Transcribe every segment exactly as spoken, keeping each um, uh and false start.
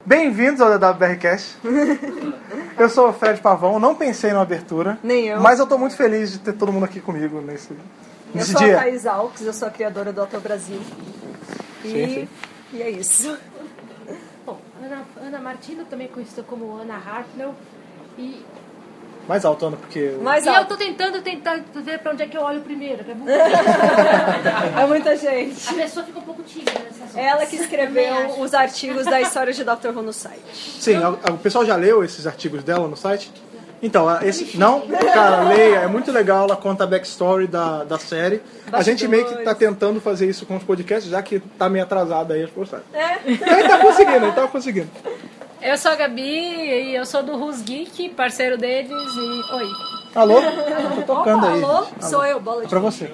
Bem-vindos ao D W B R Cast. Eu sou o Fred Pavão, não pensei na abertura. Nem eu. Mas eu tô muito feliz de ter todo mundo aqui comigo nesse, nesse eu sou dia. a Thaís Alves, eu sou a criadora do Autor Brasil. E, sim, sim. e é isso. Bom, Ana, Ana Martino, também conhecida como Ana Hartnell. E, Mais alto, Ana, porque... Mais e alto. eu tô tentando, tentar ver pra onde é que eu olho primeiro. Que é, muito... é muita gente. A pessoa fica um pouco tímida nessa zona. Ela que escreveu os artigos da história de doutor Who no site. Sim, o pessoal já leu esses artigos dela no site? Então, esse... Não? Cara, leia, é muito legal, ela conta a backstory da, da série. Bastidores. A gente meio que tá tentando fazer isso com os podcasts, já que tá meio atrasado aí as postagens. É. Ele tá conseguindo, ele tá conseguindo. Eu sou a Gabi e eu sou do Who's Geek, parceiro deles e... Oi. Alô? Eu tô tocando Opa, aí. Alô? Gente. Sou eu, bola de é pra você.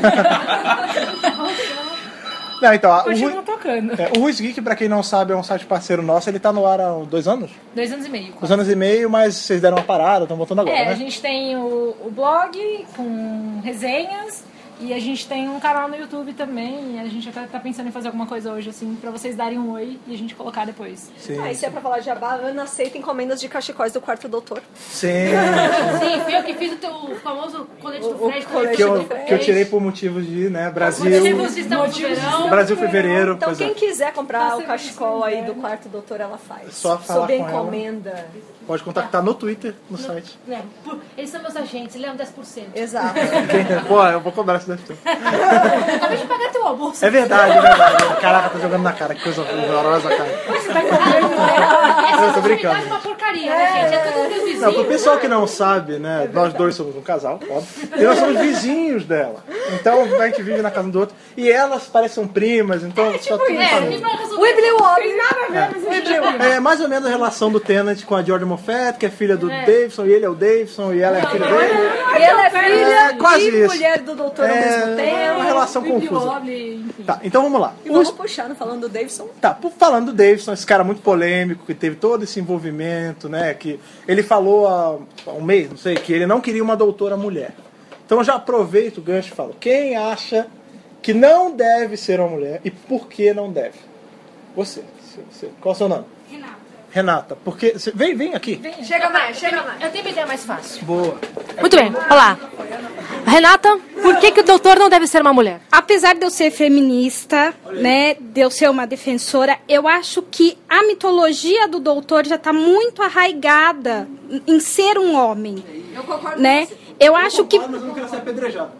Não, então, a, Continua o, tocando. É, o Who's Geek, pra quem não sabe, é um site parceiro nosso. Ele tá no ar há dois anos? Dois anos e meio. Dois anos e meio, mas vocês deram uma parada, estão voltando agora, é, né? a gente tem o, o blog com resenhas e a gente tem um canal no YouTube também. E a gente até tá pensando em fazer alguma coisa hoje, assim, pra vocês darem um oi e a gente colocar depois. Sim, ah, e se é pra falar de jabá, Ana aceita encomendas de cachecóis do Quarto Doutor. Sim. Sim, fui eu que fiz o teu famoso colete do Fred. colete Que eu, do Fred. que eu tirei por motivos de, né, Brasil... Motivos de estamos no verão. Brasil, fevereiro. Então pois quem é. quiser comprar o cachecol aí do Quarto Doutor, ela faz. Só falar Sob com encomenda. Pode contactar no Twitter, no, no site. Né, por, eles são meus agentes, eles levam dez por cento. Exato. Pô, eu vou cobrar esse dez por cento. Acabei de pagar teu almoço. É verdade, é verdade. Caraca, tá jogando na cara, que coisa horrorosa, cara. Você vai pagar. Essa Eu tô brincando. é uma porcaria, né, gente? É tudo meu vizinho. Não, pro pessoal que não sabe, né, nós dois somos um casal, óbvio, e nós somos vizinhos dela. Então a gente vive na casa um do outro. E elas parecem primas, então É, só tipo, tudo em é, família. Wibbly Wobbly. É mais ou menos a relação do Tennant com a George Moffat, que é filha do É. Davidson, e ele é o Davidson, e ela é a filha dele. E ela é filha É, quase e isso. mulher do doutor ao É mesmo uma tempo. relação confusa. Tá, então vamos lá. E vamos Os- puxando, falando do Davidson. Tá, por- falando do Davidson, esse cara muito polêmico, que teve todo esse envolvimento, né? Que ele falou há há um mês, não sei, que ele não queria uma doutora mulher. Então eu já aproveito o gancho e falo, quem acha que não deve ser uma mulher e por que não deve? Você. você qual é o seu nome? Renata. Renata. Porque. você- Vem, vem aqui. Chega mais, chega mais. Eu tenho uma ideia mais fácil. Boa. Muito bem, olá. Renata, por que, que o doutor não deve ser uma mulher? Apesar de eu ser feminista, né, de eu ser uma defensora, eu acho que a mitologia do doutor já está muito arraigada em ser um homem, Eu concordo né? com você. Eu acho que Mas eu não quero ser apedrejado.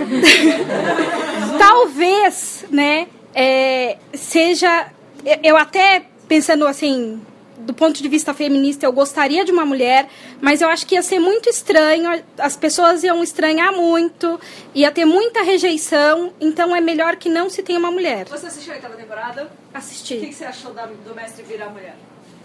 talvez, né, é, seja, eu- eu até pensando assim, do ponto de vista feminista, eu gostaria de uma mulher, mas eu acho que ia ser muito estranho, as pessoas iam estranhar muito, ia ter muita rejeição, então é melhor que não se tenha uma mulher. Você assistiu a oitava temporada? O que, Assistir. que você achou da- do mestre virar mulher?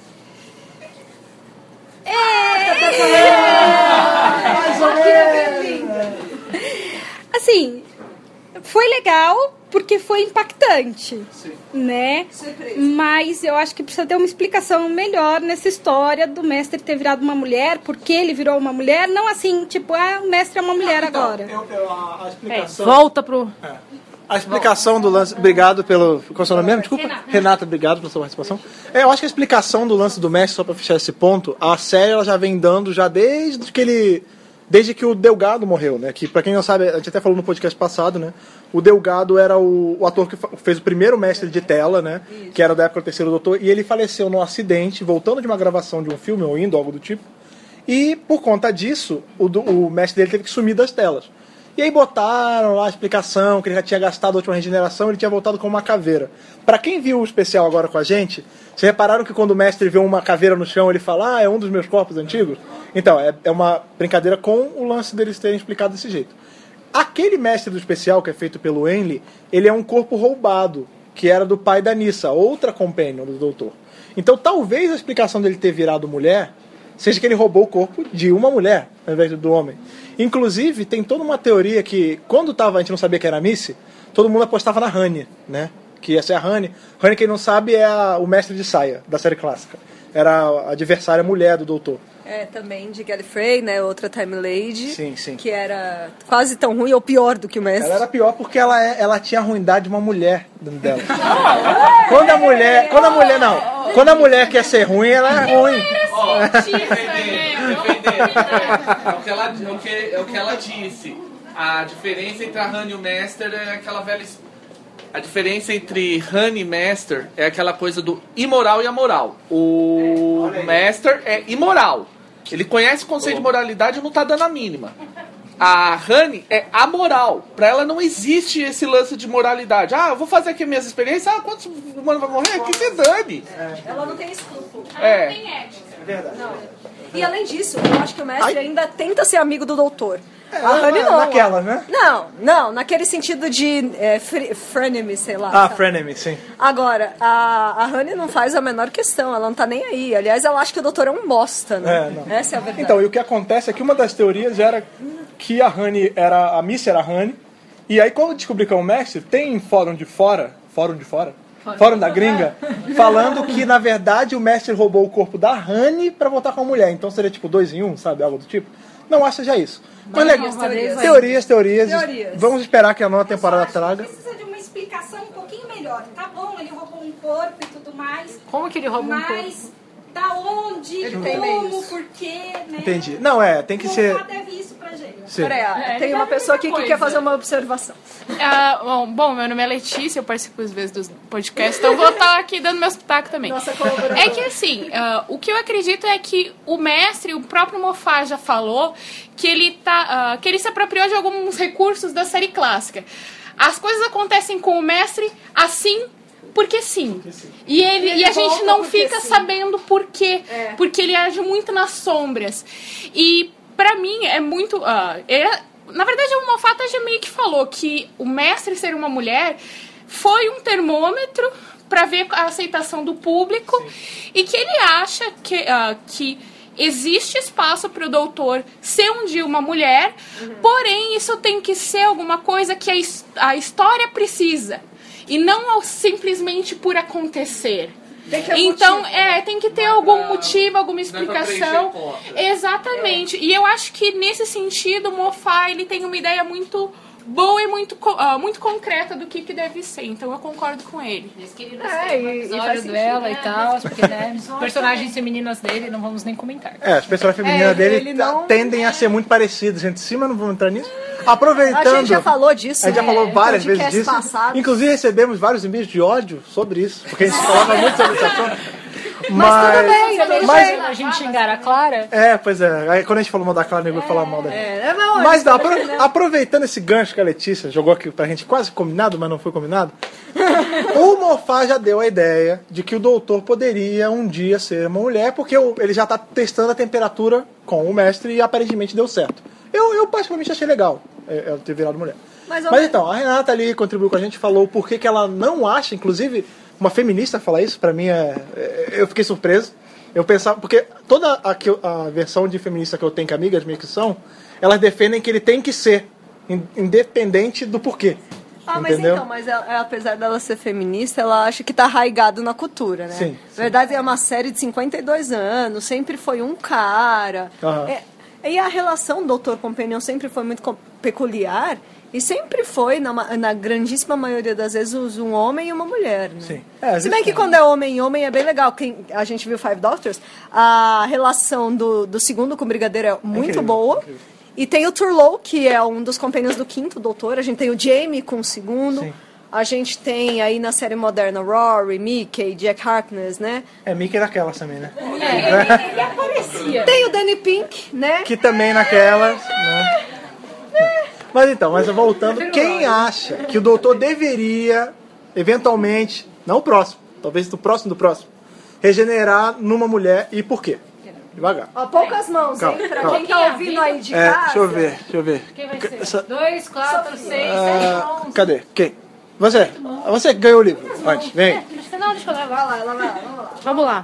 Mais ou menos. Assim, foi legal porque foi impactante, né? Surpresa. Mas eu acho que precisa ter uma explicação melhor nessa história do mestre ter virado uma mulher, por que ele virou uma mulher, não assim, tipo, ah, o mestre é uma mulher Então, agora. eu- eu- a, a explicação. Volta pro... A explicação do lance. Obrigado pelo. Qual é o seu nome mesmo? Desculpa. Renata. Renata, obrigado pela sua participação. É, eu acho que a explicação do lance do mestre, só pra fechar esse ponto, a série ela já vem dando já desde que ele. Desde que o Delgado morreu, né? Que pra quem não sabe, a gente até falou no podcast passado, né? O Delgado era o, o ator que fa- fez o primeiro mestre de tela, né? Que era da época do Terceiro Doutor. E ele faleceu num acidente, voltando de uma gravação de um filme, ou indo, algo do tipo. E por conta disso, o, do- o mestre dele teve que sumir das telas. E aí botaram lá a explicação que ele já tinha gastado a última regeneração, ele tinha voltado com uma caveira. Pra quem viu o especial agora com a gente, vocês repararam que quando o mestre vê uma caveira no chão, ele fala, ah, é um dos meus corpos antigos? Então, é, é uma brincadeira com o lance deles terem explicado desse jeito. Aquele mestre do especial, que é feito pelo Henley, ele é um corpo roubado, que era do pai da Nyssa, outra companion do doutor. Então, talvez a explicação dele ter virado mulher seja que ele roubou o corpo de uma mulher, ao invés do homem. Inclusive, tem toda uma teoria que, quando tava, a gente não sabia que era a Missy, todo mundo apostava na Honey, né? Que ia ser a Honey. Honey, quem não sabe, é a, o mestre de saia, da série clássica. Era a adversária mulher do doutor. É, também de Gallifrey, né? Outra Time Lady. Sim, sim. Que era quase tão ruim ou pior do que o mestre. Ela era pior porque ela, é, ela tinha a ruindade de uma mulher dentro dela. Quando a mulher... Quando a mulher... Não. Quando a mulher quer ser ruim, ela é ruim. Ó, defendendo, defendendo. É o que ela, é o que, é o que ela disse. A diferença entre a Honey e o Master é aquela velha... A diferença entre Honey e Master é aquela coisa do imoral e amoral. O Master é imoral. Ele conhece o conceito de moralidade e não tá dando a mínima. A Honey é amoral. Pra ela não existe esse lance de moralidade. Ah, eu vou fazer aqui minhas experiências. Ah, quantos humanos vão morrer? Que se dane. Ela não tem escrúpulo. É. Não tem ética. É verdade. Não. E além disso, eu acho que o mestre ainda tenta ser amigo do doutor. A Honey na- não. naquela, né? Não, não, naquele sentido de é, fre- frenemy, sei lá. Ah, sabe? frenemy, sim. Agora, a, a Honey não faz a menor questão, ela não tá nem aí. Aliás, ela acha que o doutor é um bosta, né? É, não. Essa é a verdade. Então, e o que acontece é que uma das teorias era que a Honey era... A Missy era a Honey. E aí, quando descobri que é o mestre, tem fórum de fora... Fórum de fora? Fórum da gringa, falando que, na verdade, o mestre roubou o corpo da Honey pra voltar com a mulher. Então seria tipo dois em um, sabe? Algo do tipo. Não acho que seja isso. Mas legal. teorias. Teorias, teorias. Teorias. Vamos esperar que a nova temporada Eu só acho que traga. precisa de uma explicação um pouquinho melhor. Tá bom, ele roubou um corpo e tudo mais, Como que ele rouba um corpo? mas da onde, Ele tem como, meios. por quê, né? Entendi. Não, é, tem que O ser... Mofá deve isso pra gente. Sim. Peraí, É, tem ele uma tá pessoa muita aqui que coisa. quer fazer uma observação. Ah, bom, bom, meu nome é Letícia, eu participo às vezes dos podcasts, então vou estar aqui dando meus pitacos também. Nossa colaboradora. É que assim, ah, o que eu acredito é que o mestre, o próprio Moffat já falou que ele, tá, ah, que ele se apropriou de alguns recursos da série clássica. As coisas acontecem com o mestre assim porque sim. E, ele, E ele e a gente volta não porque fica sim. sabendo por quê. É. Porque ele age muito nas sombras. E pra mim é muito... ah, é- na verdade, o Moffat já meio que falou que o mestre ser uma mulher foi um termômetro para ver a aceitação do público. Sim. E que ele acha que, ah, que existe espaço para o doutor ser um dia uma mulher, uhum. Porém isso tem que ser alguma coisa que a, his- a história precisa. E não simplesmente por acontecer. Tem que ter Então, motivo. é, tem que ter Não é algum pra- motivo, alguma não é pra explicação. preencher cota. Exatamente. E eu acho que nesse sentido, o Moffat, ele tem uma ideia muito boa e muito, co- ah, muito concreta do que, que deve ser. Então eu concordo com ele. Eles queriam É, ter um e- e episódio faz dela sentido, e tal, porque, né, personagens femininas dele não vamos nem comentar. É, as personagens femininas É, dele ele não- tendem a ser muito parecidas entre si, mas não vamos entrar nisso. A Aproveitando... gente já falou disso. A gente já né? falou várias No vezes podcast disso. passado. Inclusive recebemos vários e-mails de ódio sobre isso, porque a gente falava muito sobre esse assunto. Mas, Mas tudo bem, tudo mas- bem. A gente xingar a Clara, É, pois é. Aí quando a gente falou mal da Clara, nego falar mal dela. É, é, não, Mas não, isso apro- né? aproveitando esse gancho que a Letícia jogou aqui pra gente, quase combinado, mas não foi combinado. O Moffat já deu a ideia de que o doutor poderia um dia ser uma mulher, porque o- ele já tá testando a temperatura com o mestre e aparentemente deu certo. Eu, eu particularmente achei legal é, ela ter virado mulher. Mais ou Mas menos. então, a Renata ali contribuiu com a gente, falou por que que ela não acha, inclusive, uma feminista falar isso, pra mim é, é- eu fiquei surpreso. Eu pensava, porque toda a, que eu- a versão de feminista que eu tenho, que amigas minhas que são, elas defendem que ele tem que ser, in- independente do porquê. Ah, mas entendeu? então, mas ela- ela, apesar dela ser feminista, ela acha que tá arraigado na cultura, né? Sim, Na verdade, é uma série de cinquenta e dois anos, sempre foi um cara. Aham. É, e a relação doutor Companion sempre foi muito com- peculiar e sempre foi, na, ma- na grandíssima maioria das vezes, um homem e uma mulher, né? Sim. É, às Se bem vezes que tem. quando é homem e homem é bem legal. Quem, a gente viu Five Doctors, a relação do, do segundo com o brigadeiro é muito incrível, boa. incrível. E tem o Turlough, que é um dos companions do quinto doutor. A gente tem o Jamie com o segundo. Sim. A gente tem aí na série moderna Rory, Mickey, Jack Harkness, né? É Mickey naquelas também, né? ele aparecia. Tem o Danny Pink, né? Que também naquelas, né? Mas então, mas voltando, quem acha que o doutor deveria, eventualmente, não o próximo, talvez do próximo do próximo, regenerar numa mulher e por quê? Devagar. Ó, poucas mãos, Calma, hein? Pra calma. quem tá ouvindo aí de É, casa. deixa eu ver, deixa eu ver. Quem vai ser? Essa- Dois, quatro, seis, ah, sete, onze. cadê? Quem? Você. Você que ganhou o livro. Antes, vem. Não, deixa eu Vai levar. lá, vai lá, vai lá. Vamos lá.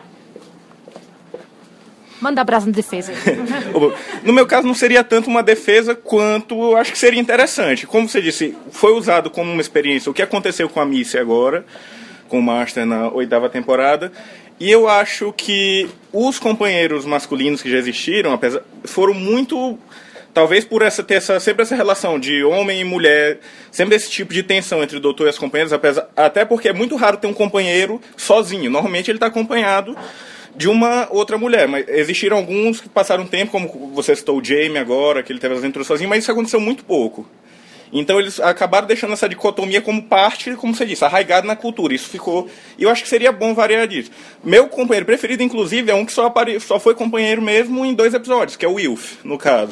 Manda abraço na defesa. No meu caso, não seria tanto uma defesa quanto eu acho que seria interessante. Como você disse, foi usado como uma experiência o que aconteceu com a Missy agora, com o Master na oitava temporada. E eu acho que os companheiros masculinos que já existiram, apesar, foram muito talvez por essa ter essa, sempre essa relação de homem e mulher, sempre esse tipo de tensão entre o doutor e as companheiras, apesar, até porque é muito raro ter um companheiro sozinho. Normalmente ele está acompanhado de uma outra mulher, mas existiram alguns que passaram um tempo, como você citou o Jamie agora, que ele teve as aventuras sozinho, mas isso aconteceu muito pouco. Então eles acabaram deixando essa dicotomia como parte, como você disse, arraigada na cultura. Isso ficou... E eu acho que seria bom variar disso. Meu companheiro preferido, inclusive, é um que só, apare... só foi companheiro mesmo em dois episódios, que é o Wilf, no caso.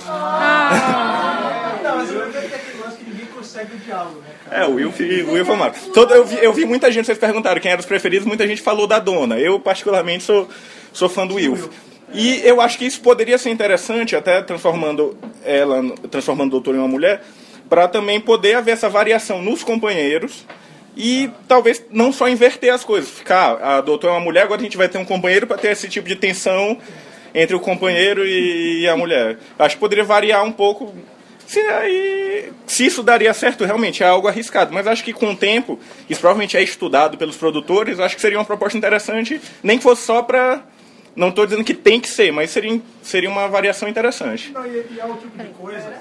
Ah. Não, mas o Wilf é aquele lance que ninguém consegue o diálogo, né, cara? É, o Wilf, o Wilf é maravilhoso. Todo, eu, vi, eu vi muita gente, vocês perguntaram quem eram os preferidos, muita gente falou da Dona. Eu, particularmente, sou, sou fã do Wilf. E eu acho que isso poderia ser interessante, até transformando ela, transformando o doutor em uma mulher, para também poder haver essa variação nos companheiros e talvez não só inverter as coisas. Ficar, a doutora é uma mulher, agora a gente vai ter um companheiro para ter esse tipo de tensão entre o companheiro e a mulher. Acho que poderia variar um pouco. Se, aí, se isso daria certo, realmente é algo arriscado. Mas acho que com o tempo, isso provavelmente é estudado pelos produtores, acho que seria uma proposta interessante, nem que fosse só para... Não estou dizendo que tem que ser, mas seria, seria uma variação interessante. Não, e, e é o tipo de coisa...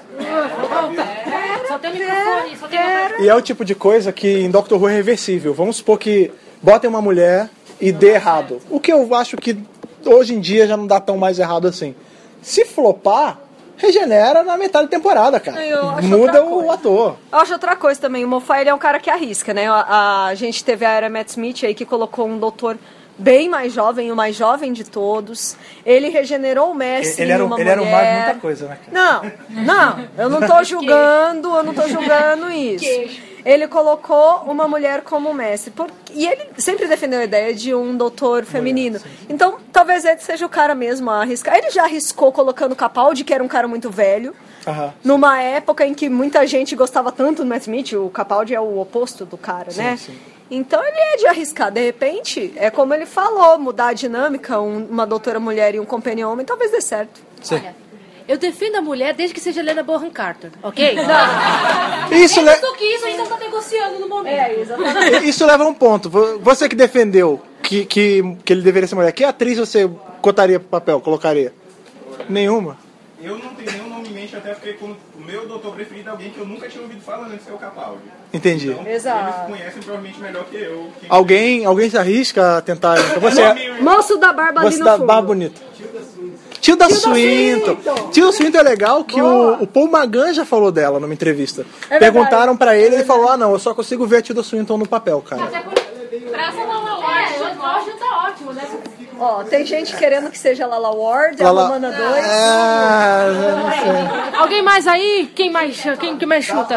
Só tem o microfone, só tem o... E é o tipo de coisa que em Doctor Who é reversível. Vamos supor que botem uma mulher e dê errado. O que eu acho que hoje em dia já não dá tão mais errado assim. Se flopar, regenera na metade da temporada, cara. Muda o ator. Eu acho outra coisa também. O Moffat, ele é um cara que arrisca, né? A, a gente teve a era Matt Smith aí que colocou um doutor bem mais jovem, o mais jovem de todos. Ele regenerou o mestre ele era, em uma ele mulher. Ele era um mago de muita coisa, né, cara? Não, não. Eu não tô julgando, eu não tô julgando isso. Ele colocou uma mulher como mestre. Por, e ele sempre defendeu a ideia de um doutor feminino. Então, talvez ele seja o cara mesmo a arriscar. Ele já arriscou colocando o Capaldi, que era um cara muito velho. Aham. Numa época em que muita gente gostava tanto do Matt Smith. O Capaldi é o oposto do cara, sim, né? Sim. Então ele é de arriscar. De repente, é como ele falou, mudar a dinâmica, um, uma doutora mulher e um companheiro homem, talvez dê certo. Sim. Olha, eu defendo a mulher desde que seja Helena Bonham Carter, ok? Isso, é le... isso que isso a gente está negociando no momento. É, exatamente. Isso leva a um ponto. Você que defendeu que, que, que ele deveria ser mulher, que atriz você cotaria pro papel, colocaria? Nenhuma? Eu não tenho nenhum nome em mente, até porque como o meu doutor preferido é alguém que eu nunca tinha ouvido falar antes, que é o Capaldi. Entendi. Então, exato. Eles conhecem provavelmente melhor que eu. Que... Alguém, alguém se arrisca a tentar... Então você é... Moço da barba ali Moço no da fundo. barba bonita. Tilda Swinton. Tilda Swinton é legal que o, o Paul Magan já falou dela numa entrevista. É Perguntaram pra ele e ele falou, ah não, eu só consigo ver a Tilda Swinton no papel, cara. Pra essa Lala Ward, o Jorge tá ótimo, né? Ó, tem gente querendo que seja Lala Ward, Lala... a Romana dois. É, eu não sei. Alguém mais aí? Quem mais, quem que mais chuta?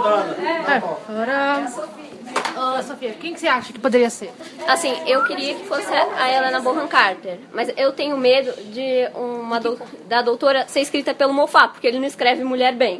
É, agora... Ô, Sofia, quem que você acha que poderia ser? Assim, eu queria que fosse a Helena Bonham Carter, mas eu tenho medo de uma do... da doutora ser escrita pelo Moffat, porque ele não escreve mulher bem.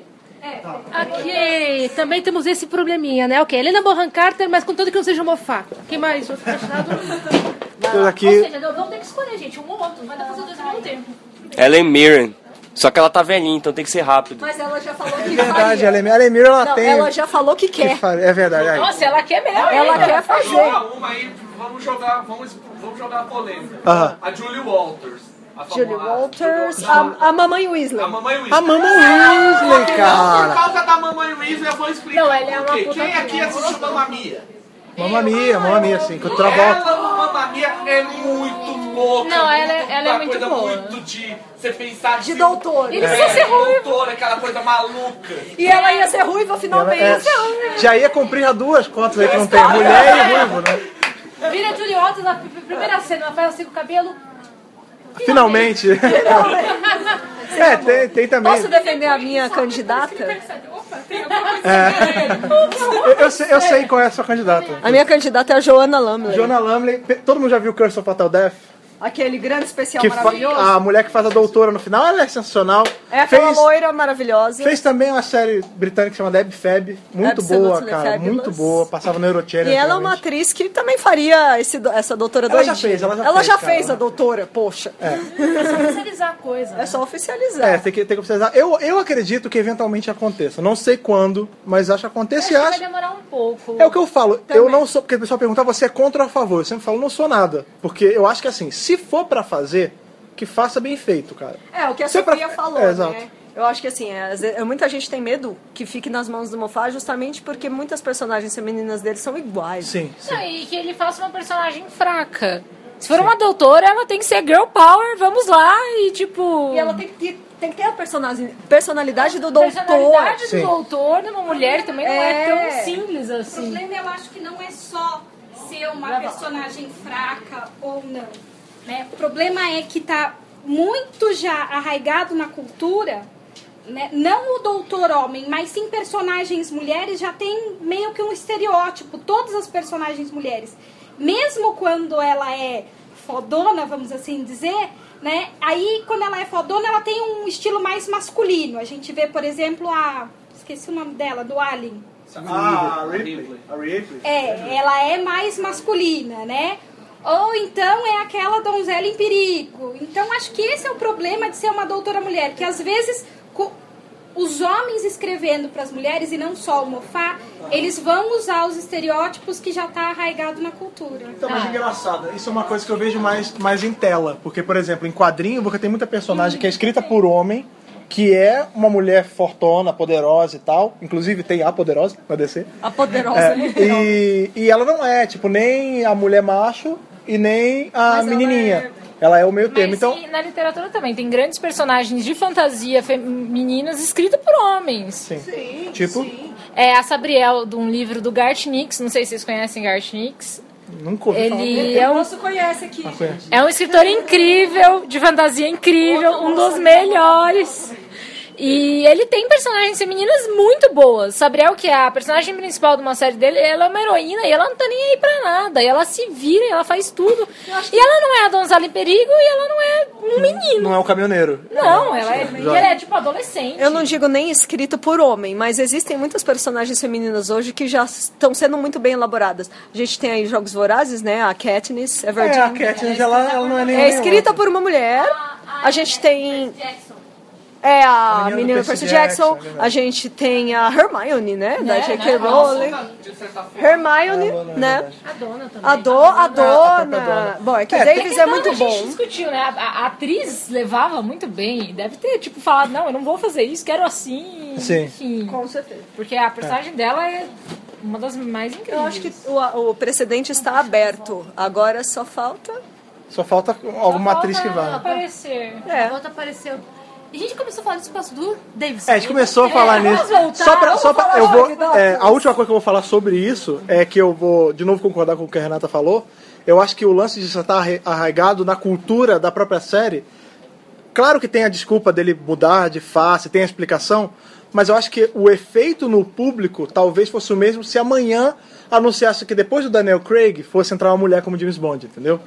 Ok, também temos esse probleminha, né? Ok, Helena Bonham Carter, mas contanto que não seja Moffat. Quem mais? Outro fechado? Aqui... Ou seja, vamos ter que escolher, gente, um ou outro. Não vai dar pra fazer dois ao mesmo tempo. Ellen Mirren. Só que ela tá velhinha, então tem que ser rápido. Mas ela já falou que Verdade, faria. ela é Mirror, ela Não, tem... ela já falou que quer. que fa... É verdade. Aí. Nossa, ela quer mesmo. Ela ainda. quer fazer. Jogar uma aí, vamos jogar, vamos, vamos jogar a polêmica. Aham. A Julie Walters. A Julie famosa- Walters, a, a, a mamãe Weasley. a mamãe Weasley. A Mamãe Weasley, Por cara. causa da mamãe Weasley, eu vou explicar Não, ela é por uma quê. puta Quem aqui puta. assistiu Mamma Mia? Mamma Mia, Mamma Mia, assim, com o Travolta. Ela no Mamma Mia é muito louca. Não, ela é- muito, ela é uma muito coisa boa. muito de você pensar De doutora. É, Ele precisa ser ruivo. doutora, aquela coisa maluca. E ela ia ser ruiva finalmente. É, já ia cumprir as duas cotas aí que não tem. Mulher e ruivo, né? Vira a Julie Walters na primeira cena, ela faz assim com o cabelo. Finalmente. É, tem, tem também. Posso defender a minha candidata? É. Eu, eu, sei, eu sei qual é a sua candidata. A minha candidata é a Joanna Lumley. Joanna Lumley. Todo mundo já viu Curse of Fatal Death? Aquele grande especial Que fa- maravilhoso. a mulher que faz a doutora no final, ela é sensacional. É aquela Fez, loira maravilhosa. fez também uma série britânica que chama Deb Fab. Muito boa, Absolutely cara. Fabulous. Muito boa. Passava no Eurochannel. E ela é uma antigamente. atriz que também faria esse, do- essa doutora Ela já doidinha. fez, ela já ela fez, já cara. fez a doutora, poxa. É só oficializar a coisa. É só oficializar. É, tem que, tem que precisar. Eu, eu acredito que eventualmente aconteça. Não sei quando, mas acho que acontece e Acho que acho. vai demorar um pouco. É o que eu falo. Também. Eu não sou. Porque o pessoal pergunta, você é contra ou a favor? Eu sempre falo, não sou nada. Porque eu acho que assim, se for pra fazer, que faça bem feito, cara. É, o que a Se é pra- Sofia falou, é, exato. né? Eu acho que assim, é, às vezes, muita gente tem medo que fique nas mãos do Moffat justamente porque muitas personagens femininas dele são iguais. Sim, sim. Não, e que ele faça uma personagem fraca. Se for Sim. uma doutora, ela tem que ser girl power, vamos lá, e tipo... E ela tem que, tem que ter a personagem, personalidade do doutor. A personalidade Sim. do doutor numa mulher também não é, é tão simples assim. O problema, eu acho que não é só ser uma personagem fraca ou não. Né? O problema é que tá muito já arraigado na cultura, né? Não o doutor homem, mas sim personagens mulheres já tem meio que um estereótipo, todas as personagens mulheres. Mesmo quando ela é fodona, vamos assim dizer, né? Aí quando ela é fodona, ela tem um estilo mais masculino. A gente vê, por exemplo, a... esqueci o nome dela, do Alien. Ah, a Ripley. A Ripley. É, ela é mais masculina, né? Ou então é aquela donzela em perigo. Então acho que esse é o problema de ser uma doutora mulher, que às vezes os homens escrevendo para as mulheres, e não só o Moffat, eles vão usar os estereótipos que já está arraigado na cultura. Então, mas engraçado, isso é uma coisa que eu vejo mais, mais em tela. Porque, por exemplo, em quadrinho você tem muita personagem que é escrita por homem, que é uma mulher fortona, poderosa e tal. Inclusive tem a poderosa na D C. A poderosa. É, e, e ela não é, tipo, nem a mulher macho e nem a Mas menininha. ela é... Ela é o meio termo. Mas Então, e na literatura também tem grandes personagens de fantasia femininas escritas por homens. sim. Sim, Tipo? sim. É a Sabriel, de um livro do Garth Nix, não sei se vocês conhecem Garth Nix. Nunca ouvi falar. Ele é O um, moço conhece aqui. Ah, conheço. é um escritor incrível, de fantasia incrível, um dos melhores. E ele tem personagens femininas muito boas. Sabriel, que é a personagem principal de uma série dele, ela é uma heroína e ela não tá nem aí pra nada. E ela se vira, e ela faz tudo. E ela não é a donzela em perigo e ela não é um menino. Não é o caminhoneiro. Não, ela é, ela é tipo adolescente. Eu não digo nem escrito por homem, mas existem muitas personagens femininas hoje que já estão sendo muito bem elaboradas. A gente tem aí Jogos Vorazes, né? A Katniss, a É, Virginia. a Katniss, ela, ela não é nem É escrita por uma mulher. A gente tem... É a, A menina menina do do Percy Percy Jackson, Jackson, é verdade. a tem tem a Hermione, né? Da Né, J K né? Rowling. De certa forma. Hermione, Ah, é né? verdade. A dona também. A, do, a própria dona. dona. Bom, é que É, o Davis Porque é dona muito A gente bom. discutiu, né? A, a atriz levava muito bem. Deve ter, tipo, falado, não, eu não vou fazer isso, quero assim. Sim. Enfim. Com certeza. Porque a personagem dela é uma das mais incríveis. Eu acho que o, o precedente está aberto. Agora só falta... Só falta alguma atriz que vá. aparecer. É. Volta apareceu. E a gente começou a falar do espaço do Davis. É, a gente começou a falar vamos nisso. voltar, Só pra, vamos só pra, falar eu vou, logo da é, atriz. a última coisa que eu vou falar sobre isso é que eu vou, de novo, concordar com o que a Renata falou. Eu acho que o lance de estar arraigado na cultura da própria série. Claro que tem a desculpa dele mudar de face, tem a explicação, mas eu acho que o efeito no público talvez fosse o mesmo se amanhã anunciasse que depois do Daniel Craig fosse entrar uma mulher como James Bond, entendeu?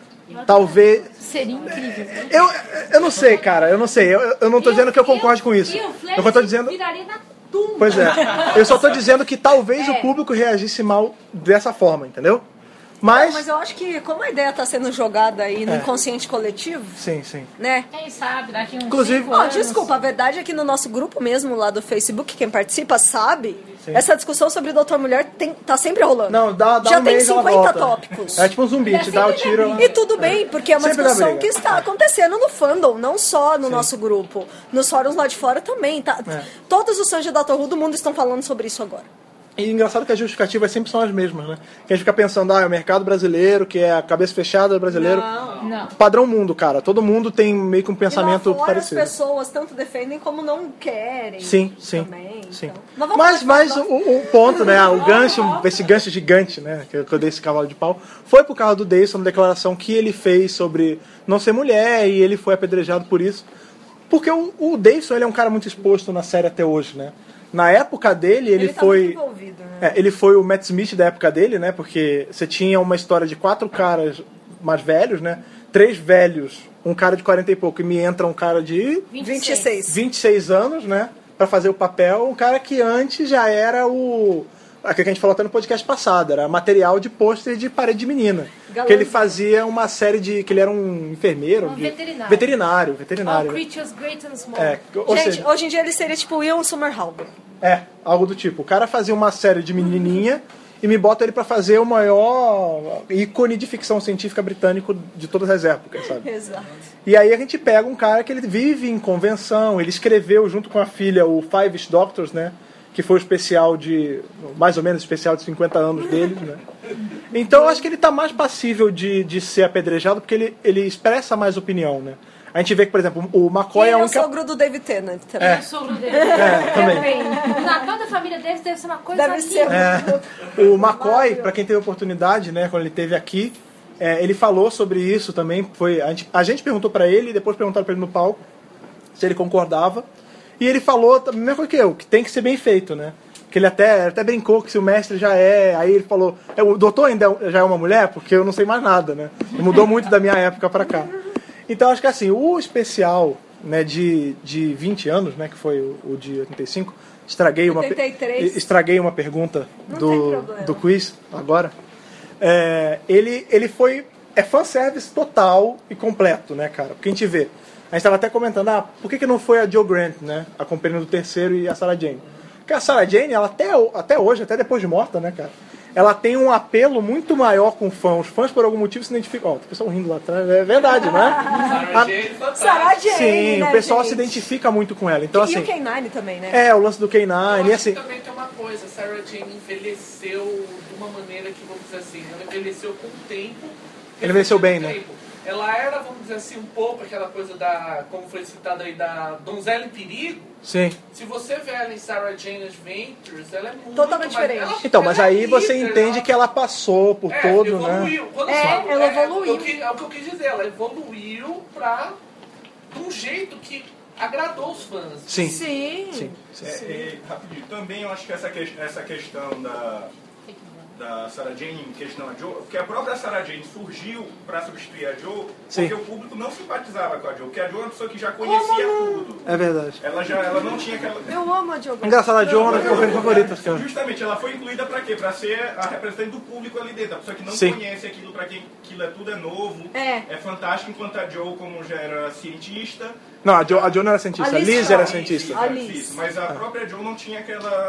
Talvez. Seria incrível. Eu, eu não sei, cara, eu não sei. Eu, eu não tô dizendo que eu concorde com isso. E o Flash Eu só tô dizendo. viraria na tumba. Pois é. Eu só tô dizendo que talvez É. o público reagisse mal dessa forma, entendeu? Mas. Mas eu acho que como a ideia está sendo jogada aí no É. inconsciente coletivo, Sim, sim. né? Quem sabe, daqui uns Inclusive- cinco Ó, anos... desculpa, a verdade é que no nosso grupo mesmo lá do Facebook, quem participa sabe, Sim. essa discussão sobre Doutor Mulher tem, tá sempre rolando. Não, dá, dá Já um tem mês ela cinquenta volta. tópicos. É tipo um zumbi, te dá o tiro. E tudo bem, porque é uma Sempre dá discussão briga. que está acontecendo no fandom, não só no nosso grupo. Nos fóruns lá de fora também. Tá? É. Todos os fãs de Doctor Who do mundo estão falando sobre isso agora. E engraçado que as justificativas sempre são as mesmas, né? Que a gente fica pensando, ah, é o mercado brasileiro, que é a cabeça fechada do brasileiro. Não. Padrão mundo, cara. Todo mundo tem meio que um pensamento e lá fora parecido. as pessoas tanto defendem como não querem. Sim, sim. Também, sim. então. Mas vamos Mas, falar de mas o, o ponto, né? O gancho, esse gancho gigante, né? Que eu dei esse cavalo de pau, foi por causa do Dayson, na declaração que ele fez sobre não ser mulher e ele foi apedrejado por isso. Porque o, o Dayson, ele é um cara muito exposto na série até hoje, né? Na época dele, ele, Ele tá foi. muito envolvido, né? É, ele foi o Matt Smith da época dele, né? Porque você tinha uma história de quatro caras mais velhos, né? Três velhos, um cara de quarenta e pouco, e me entra um cara de vinte e seis. vinte e seis anos, né? Pra fazer o papel, um cara que antes já era o. Aquilo que a gente falou até no podcast passado, era material de pôster de parede de menina. Galã. Que ele fazia uma série de. Que ele era um enfermeiro. Um de- veterinário. Veterinário, All veterinário. né? creatures great and small. É, ou Gente, seja, hoje em dia ele seria tipo Ian Somerhalder. é, algo do tipo. O cara fazia uma série de menininha e me botam ele pra fazer o maior ícone de ficção científica britânico de todas as épocas, sabe? Exato. E aí a gente pega um cara que ele vive em convenção, ele escreveu junto com a filha o Five Doctors, né? Que foi o especial de, mais ou menos, especial de cinquenta anos deles, né? Então eu acho que ele tá mais passível de, de ser apedrejado porque ele, ele expressa mais opinião, né? A gente vê que, por exemplo, o McCoy e é um... é o sogro do David Tennant também. É. O sogro dele. É, também. O Natal da família deles deve ser uma coisa Deve linda. ser. É, o McCoy, para quem teve oportunidade, né, quando ele esteve aqui, é, ele falou sobre isso também. Foi, a, gente, a gente perguntou para ele, e depois perguntaram para ele no palco se ele concordava. E ele falou a mesma coisa que eu, que tem que ser bem feito, né? Que ele até, até brincou que se o mestre já é... Aí ele falou, é, o doutor ainda já é uma mulher? Porque eu não sei mais nada, né? Mudou muito da minha época para cá. Então acho que assim, o especial, né, de, de vinte anos, né, que foi o, o de oitenta e cinco, estraguei uma, oitenta e três. estraguei uma pergunta Não do, tem problema. do quiz agora. É, ele, ele foi... É fanservice total e completo, né, cara? Porque a gente vê... A gente estava até comentando, ah, por que, que não foi a Jo Grant, né? A companheira do terceiro e a Sarah Jane? Porque a Sarah Jane, ela até, até hoje, até depois de morta, né, cara? Ela tem um apelo muito maior com fãs. Os fãs, por algum motivo, se identificam. Ó, oh, tem pessoal rindo lá atrás. É verdade, não é? Sarah Jane, Sarah Jane, Sim, né, o pessoal gente? se identifica muito com ela. Então, E assim, o K nove também, né? é, o lance do K Eu nove. acho E assim, que também tem uma coisa, Sarah Jane envelheceu de uma maneira que, vamos dizer assim, ela envelheceu com o tempo. Ele envelheceu bem, Com o né? tempo. Ela era, vamos dizer assim, um pouco aquela coisa da, como foi citado aí, da donzela em perigo. sim. Se você vê ela em Sarah Jane Adventures, ela é muito Totalmente mais- diferente. ela- Então, mas ela é aí você líder, entende ela- que ela passou por É, todo, né? evoluiu. Quando É, eu falo- ela é, evoluiu. É, o que, é o que eu quis dizer, ela evoluiu pra de um jeito que agradou os fãs. Sim. Sim. Sim. É, é, rapidinho, também eu acho que essa, que- essa questão da, da Sarah Jane em questão a Joe, porque a própria Sarah Jane surgiu para substituir a Joe, Sim. porque o público não simpatizava com a Joe, porque a Joe é uma pessoa que já conhecia tudo. É verdade. Ela já ela não tinha aquela... Eu amo a Jo Grant. Engraçado, a Jo é uma das minhas companheiras favoritas, cara. Justamente, ela foi incluída pra quê? Pra ser a representante do público ali dentro. A pessoa que não Sim. conhece aquilo, pra quem aquilo é tudo é novo, É. é fantástico, enquanto a Joe, como já era cientista... Não, a Jo, a Jo não era cientista, a A Liz Liz era Shaw. cientista. A Isso, Liz. isso, mas a própria Joe não tinha aquela...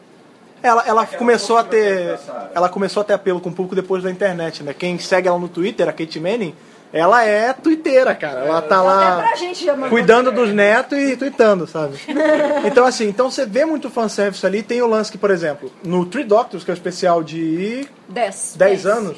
Ela, ela Aquela começou a postura ter. da Sarah. Ela começou a ter apelo com o público depois da internet, né? Quem segue ela no Twitter, a Kate Manning, ela é twitteira, cara. Ela tá Até lá pra gente já mandou. cuidando dos netos e tweetando, sabe? Então, assim, então você vê muito fanservice ali. Tem o lance que, por exemplo, no Three Doctors, que é o especial de Dez. dez anos,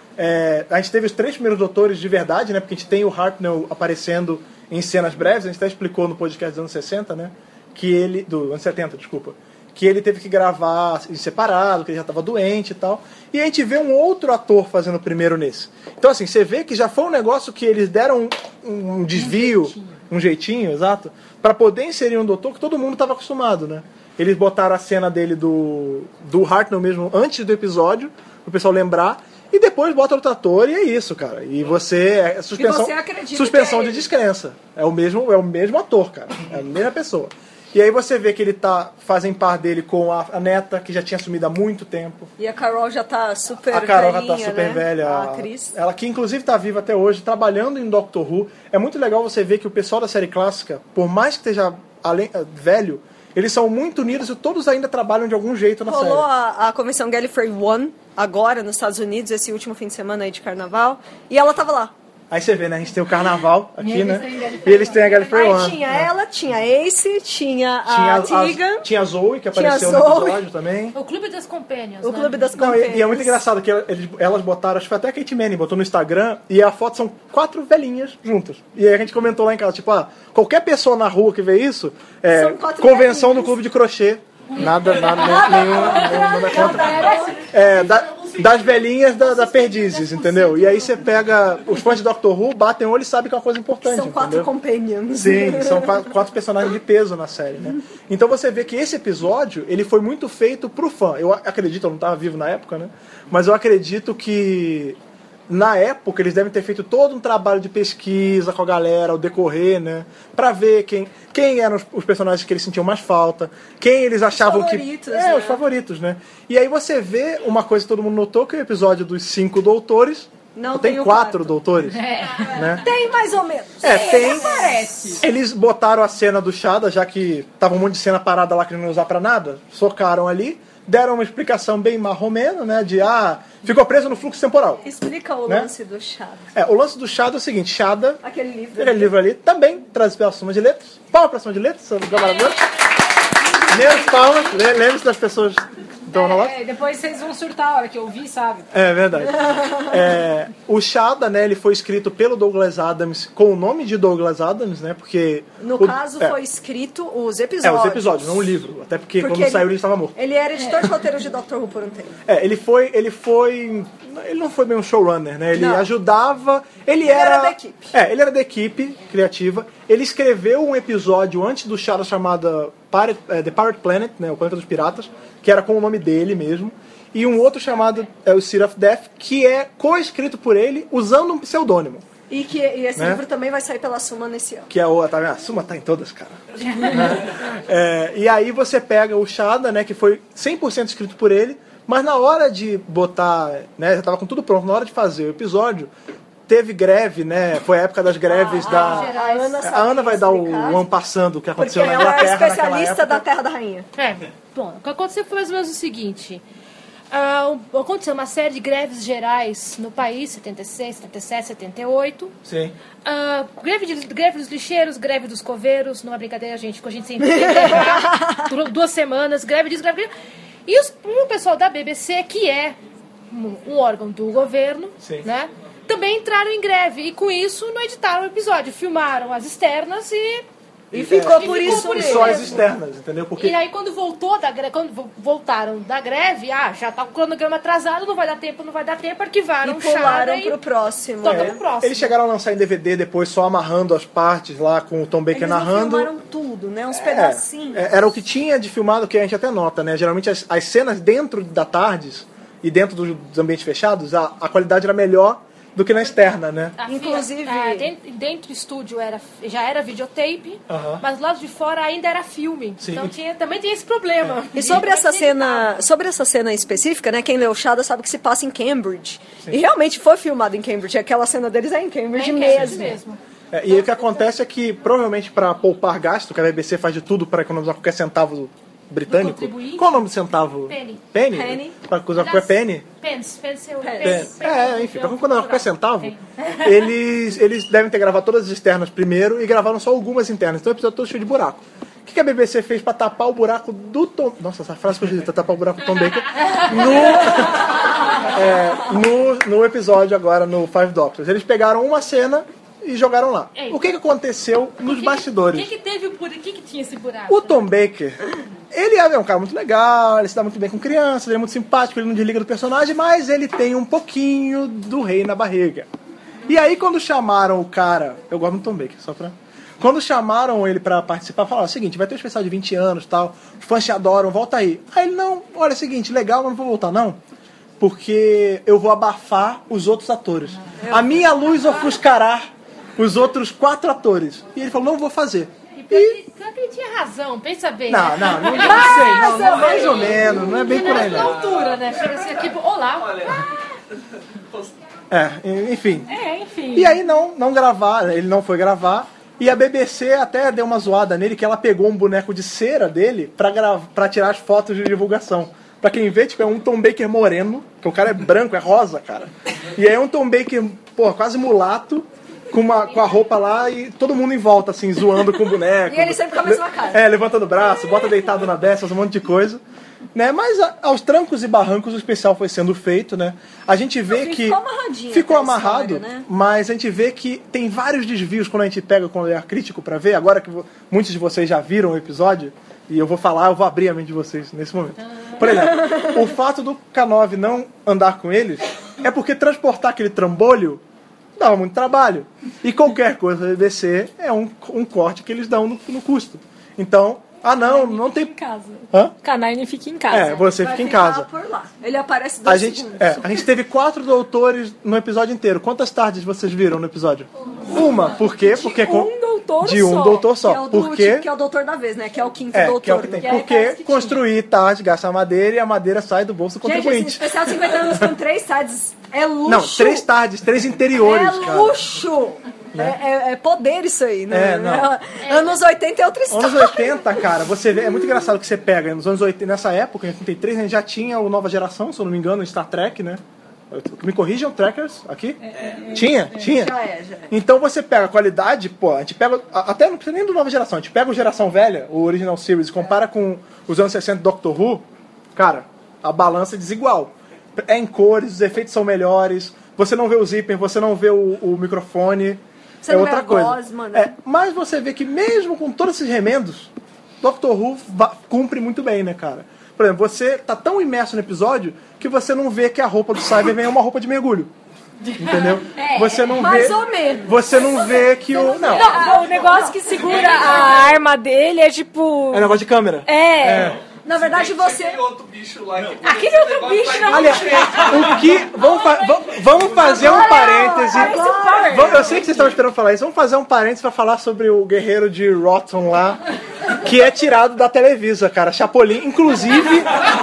é, a gente teve os três primeiros doutores de verdade, né? Porque a gente tem o Hartnell aparecendo em cenas breves. A gente até explicou no podcast dos anos sessenta, né? Que ele. Do anos setenta, desculpa. Que ele teve que gravar em separado, que ele já estava doente e tal. E a gente vê um outro ator fazendo o primeiro nesse. Então, assim, você vê que já foi um negócio que eles deram um, um desvio, um jeitinho, um jeitinho exato, para poder inserir um doutor que todo mundo estava acostumado, né? Eles botaram a cena dele do, do Hartnell mesmo antes do episódio, pro pessoal lembrar, e depois bota outro ator e é isso, cara. E você... É suspensão, E você acredita suspensão que é de ele. descrença. É o mesmo, é o mesmo ator, cara. É a mesma pessoa. E aí você vê que ele tá fazem par dele com a, a neta, que já tinha sumido há muito tempo. E a Carol já tá super A Carol já velhinha, tá super né? velha. A atriz. Ela que inclusive tá viva até hoje, trabalhando em Doctor Who. É muito legal você ver que o pessoal da série clássica, por mais que esteja além, velho, eles são muito unidos e todos ainda trabalham de algum jeito na Rolou série. a, a convenção Gallifrey One agora nos Estados Unidos, esse último fim de semana aí de carnaval, e ela tava lá. Aí você vê, né? A gente tem o carnaval aqui, eles né? têm Gallifrey E eles têm a Gallifrey Aí One. tinha né? ela, tinha a Ace, tinha a Tinha a, Tegan, a, tinha a Zoe, que Tinha a apareceu no Zoe. episódio também. O Clube das Companions, o né? Clube das Não, Companions. e, e é muito engraçado que eles, elas botaram, acho que foi até a Kate Manning botou no Instagram, e a foto são quatro velhinhas juntas. E aí a gente comentou lá em casa, tipo, ah, qualquer pessoa na rua que vê isso, é São quatro convenção velhinhas. do clube de crochê. Nada, nada, nenhum, nenhum, nada contra. É, da, das velhinhas da, da Perdizes, entendeu? E aí você pega, os fãs de Doctor Who batem o olho e sabem que é uma coisa importante. São quatro entendeu? companions. Sim, são quatro, quatro personagens de peso na série, né? Então você vê que esse episódio, ele foi muito feito pro fã. Eu acredito, eu não estava vivo na época, né? Mas eu acredito que na época eles devem ter feito todo um trabalho de pesquisa com a galera ao decorrer, né? Pra ver quem, quem eram os, os personagens que eles sentiam mais falta, quem eles achavam favoritos, que... É, né? os favoritos, né? E aí você vê uma coisa que todo mundo notou, que é o episódio dos cinco doutores. Não tem tem o quatro quarto. doutores. Né? Tem mais ou menos. É, tem. Parece. Eles botaram a cena do Shada, já que tava um monte de cena parada lá que não ia usar pra nada, socaram ali, deram uma explicação bem marromeno, né? De, ah, ficou preso no fluxo temporal. Explica o né? lance do Shada. É, o lance do Shada é o seguinte, Shada, Aquele livro. aquele livro ali, também traz pela Suma de Letras. Palmas pra Suma de Letras, são maravilhosos. Menos palmas, le- lembre-se das pessoas que estão na É, depois vocês vão surtar a hora que eu ouvir, sabe? É verdade. É, o Shada, né, ele foi escrito pelo Douglas Adams com o nome de Douglas Adams, né, porque... No o, caso, é, foi escrito os É, episódios. os episódios, não o livro. Até porque, Porque quando ele- saiu ele estava morto. Ele era editor de roteiros de Doctor Who por um tempo. É, ele foi, ele foi... Ele não foi bem um showrunner, né? Ele Não. ajudava... Ele, Ele era... era da equipe. É, ele era da equipe criativa. Ele escreveu um episódio antes do Shada chamado Pirate, é, The Pirate Planet, né? O Planeta dos Piratas, que era com o nome dele mesmo. E um outro chamado é, o City of Death, que é co-escrito por ele usando um pseudônimo. E, que, e esse Né? livro também vai sair pela Suma nesse ano. Que é o... Tá vendo? A Suma tá em todas, cara. É, e aí você pega o Shada, né? Que foi cem por cento escrito por ele. Mas na hora de botar... Né, já tava com tudo pronto. Na hora de fazer o episódio... Teve greve, né? Foi a época das greves da... A Ana, A Ana vai dar o ano passando o que Porque aconteceu na ela é Inglaterra naquela especialista época. da Terra da Rainha. É, bom, o que aconteceu foi mais ou menos o seguinte. Ah, o- aconteceu uma série de greves gerais no país, setenta e seis, setenta e sete, setenta e oito. Sim. Ah, greve, de- greve dos lixeiros, greve dos coveiros, não é brincadeira, gente, porque a gente sempre tem greve lá, durou duas semanas, greve disso, greve disso. E os, o pessoal da B B C, que é um, um órgão do governo, Sim. né, também entraram em greve. E com isso não editaram o episódio, filmaram as externas e... E ficou E por ficou isso por E mesmo. só as externas, entendeu? Porque E aí quando voltou da greve, quando vo- voltaram da greve, ah, já tá com o cronograma atrasado, não vai dar tempo, não vai dar tempo, arquivaram E o Shada pularam e pro próximo. toca É. pro próximo. eles chegaram a lançar em D V D depois só amarrando as partes lá com o Tom Baker Eles não narrando. filmaram tudo, né? Uns É, pedacinhos. é, era o que tinha de filmado, que a gente até nota, né? Geralmente as, as cenas dentro da Tardes e dentro dos, dos ambientes fechados, a, a qualidade era melhor do que na externa, né? A fi- Inclusive- é, dentro, dentro do estúdio era, já era videotape, Aham. mas do lado de fora ainda era filme. Sim. Então tinha, também tinha esse problema. E sobre essa cena, sobre essa cena específica, né? Quem leu Shada sabe que se passa em Cambridge. E realmente foi filmado em Cambridge. Aquela cena deles é em Cambridge É, mesmo. mesmo. É, e aí o que acontece é que, provavelmente para poupar gasto, que a B B C faz de tudo para economizar qualquer centavo britânico. contribuinte. Qual é o nome do centavo? Penny. Penny? Penny. Para usar qualquer penny? Pence, pence, eu- Pence. pence, É, pence, enfim, eu- pra quando é qualquer centavo, Tem. eles, eles devem ter gravado todas as externas primeiro e gravaram só algumas internas. Então o episódio todo cheio de buraco. O que que a B B C fez pra tapar o buraco do Tom... Nossa, essa frase que eu disse, tapar o buraco do Tom Baker. No, é, no, no episódio agora, no Five Doctors. Eles pegaram uma cena e jogaram lá. Ei. O que que aconteceu nos O que- bastidores? O que, que teve por que, que tinha esse buraco? O Tom Baker, ele é um cara muito legal, ele se dá muito bem com crianças, ele é muito simpático, ele não desliga do personagem, mas ele tem um pouquinho do rei na barriga. E aí quando chamaram o cara, eu gosto muito do Tom Baker, só pra... Quando chamaram ele pra participar, falaram o seguinte, vai ter um especial de vinte anos e tal, os fãs te adoram, volta aí. Aí ele, não, olha, é o seguinte, legal, mas não vou voltar não, porque eu vou abafar os outros atores. A minha luz ofuscará os outros quatro atores. E ele falou, não vou fazer. E pior que, pior que ele tinha razão, pensa bem. Não, não, não, não sei, não, não, mais ou menos, não é bem por aí Na não. altura, né? Chega assim aqui, olá. É, enfim. É, enfim. E aí não, não gravar, ele não foi gravar. E a B B C até deu uma zoada nele, que ela pegou um boneco de cera dele pra, gra- pra tirar as fotos de divulgação. Pra quem vê, tipo, é um Tom Baker moreno, que o cara é branco, é rosa, cara. E aí é um Tom Baker, pô, quase mulato, com, uma, com a roupa lá e todo mundo em volta, assim, zoando com o boneco. E ele sempre com a mesma cara. É, levantando o braço, bota deitado na dessa, um monte de coisa. Né? Mas a- aos trancos e barrancos o especial foi sendo feito, né? A gente vê Ficou que... amarradinho Ficou até a amarrado, história, né? mas a gente vê que tem vários desvios quando a gente pega com o olhar crítico pra ver. Agora que vo- muitos de vocês já viram o episódio, e eu vou falar, eu vou abrir a mente de vocês nesse momento. Por exemplo, o fato do K nove não andar com eles é porque transportar aquele trambolho dava muito trabalho. E qualquer coisa da B B C é um, um corte que eles dão no, no custo. Então, ah não, não tem... Em casa. Hã? Canine fica em casa. É, você Vai fica em ficar casa. por lá. Ele aparece dois A gente, segundos. é, a gente teve quatro doutores no episódio inteiro. Quantas tardes vocês viram no episódio? Uma. Por quê? Porque com- um doutor de um só. doutor Que só. é o do Por quê? tipo, que é o doutor da vez, né? Que é o quinto É, doutor. que é o que tem. né? Porque construir tarde, gasta madeira e a madeira sai do bolso do Gente, esse contribuinte. especial cinquenta anos com três sides É luxo. Não, três tardes, três interiores, É cara. luxo. É, é, é poder isso aí, né? É, não. Anos oitenta é outra história. Anos oitenta, cara, você vê, é muito engraçado que você pega, nos anos oitenta, nessa época, em oitenta e três, a gente já tinha o Nova Geração, se eu não me engano, Star Trek, né? Me corrijam, Trackers, aqui? É, é, tinha? É, tinha? Já é, já é. Então você pega a qualidade, pô, a gente pega, até não precisa nem do Nova Geração, a gente pega o Geração Velha, o Original Series, compara com os anos sessenta do Doctor Who, cara, a balança é desigual. É em cores, os efeitos são melhores, você não vê o zíper, você não vê o, o microfone, você é não outra vê a coisa. gosma, né? É, mas você vê que mesmo com todos esses remendos, Doctor Who cumpre muito bem, né, cara? Por exemplo, você tá tão imerso no episódio que você não vê que a roupa do Cyberman é uma roupa de mergulho. Entendeu? É, você não mais vê, ou menos. Você não vê que o... Não, Não, o negócio que segura a arma dele é tipo... é negócio de câmera. É. É. Na verdade, você... Aquele outro bicho lá. Que Aquele outro bicho não. Aliás, o que... Vamos, fa- vamos- vamos fazer um parêntese. Vamos- Eu sei que vocês estavam esperando falar isso. Vamos fazer um parêntese pra falar sobre o guerreiro de Rotten lá, que é tirado da Televisa, cara. Chapolin. Inclusive,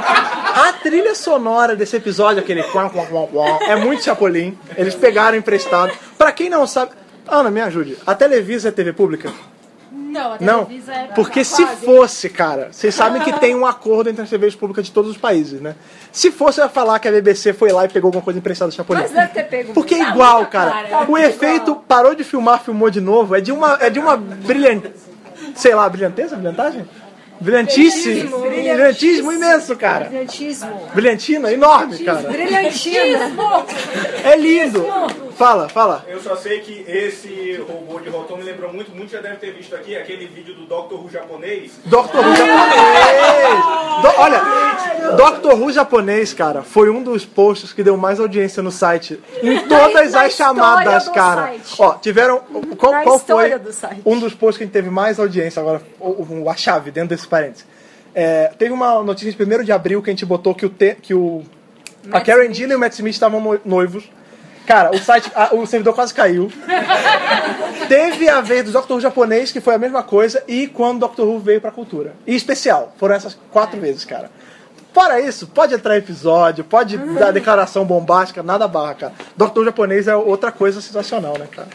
a trilha sonora desse episódio, aquele... quam, quam, quam, quam, é muito Chapolin. Eles pegaram emprestado. Pra quem não sabe... Ana, me ajude. A Televisa é T V pública? Não, a Não, Televisa é... porque se fosse, cara, vocês sabem que tem um acordo entre as T Vs públicas de todos os países, né? Se fosse, eu ia falar que a B B C foi lá e pegou alguma coisa emprestada do Chapolin. Mas deve ter pego. Porque é muito. igual, cara. O efeito parou de filmar, filmou de novo. É de uma, é de uma brilhante... Sei lá, brilhanteza? Brilhantagem? Brilhantíssimo. Brilhantíssimo imenso, cara. Brilhantismo. Brilhantina, enorme, cara. Brilhantismo. É lindo. Fala, fala. Eu só sei que esse robô de Rotom me lembrou muito, muito já deve ter visto aqui, aquele vídeo do Doctor Who japonês. Doctor Who japonês! Do- olha, Doctor Who japonês, cara, foi um dos posts que deu mais audiência no site. Em todas Na as chamadas, história do cara. site. Ó, tiveram. Qual, Na qual foi história do site. um dos posts que a gente teve mais audiência? Agora, o- o- a chave dentro desse parênteses. É, teve uma notícia de primeiro de abril que a gente botou que o. Te, que o a Karen Gillan e o Matt Smith estavam no- noivos. Cara, o site, a- o servidor quase caiu. Teve a vez do Doctor Who japonês, que foi a mesma coisa, e quando o Doctor Who veio pra cultura. E especial, foram essas quatro vezes, cara. Fora isso, pode entrar episódio, pode dar declaração bombástica, nada barra, cara. Doctor Who japonês é outra coisa sensacional, né, cara?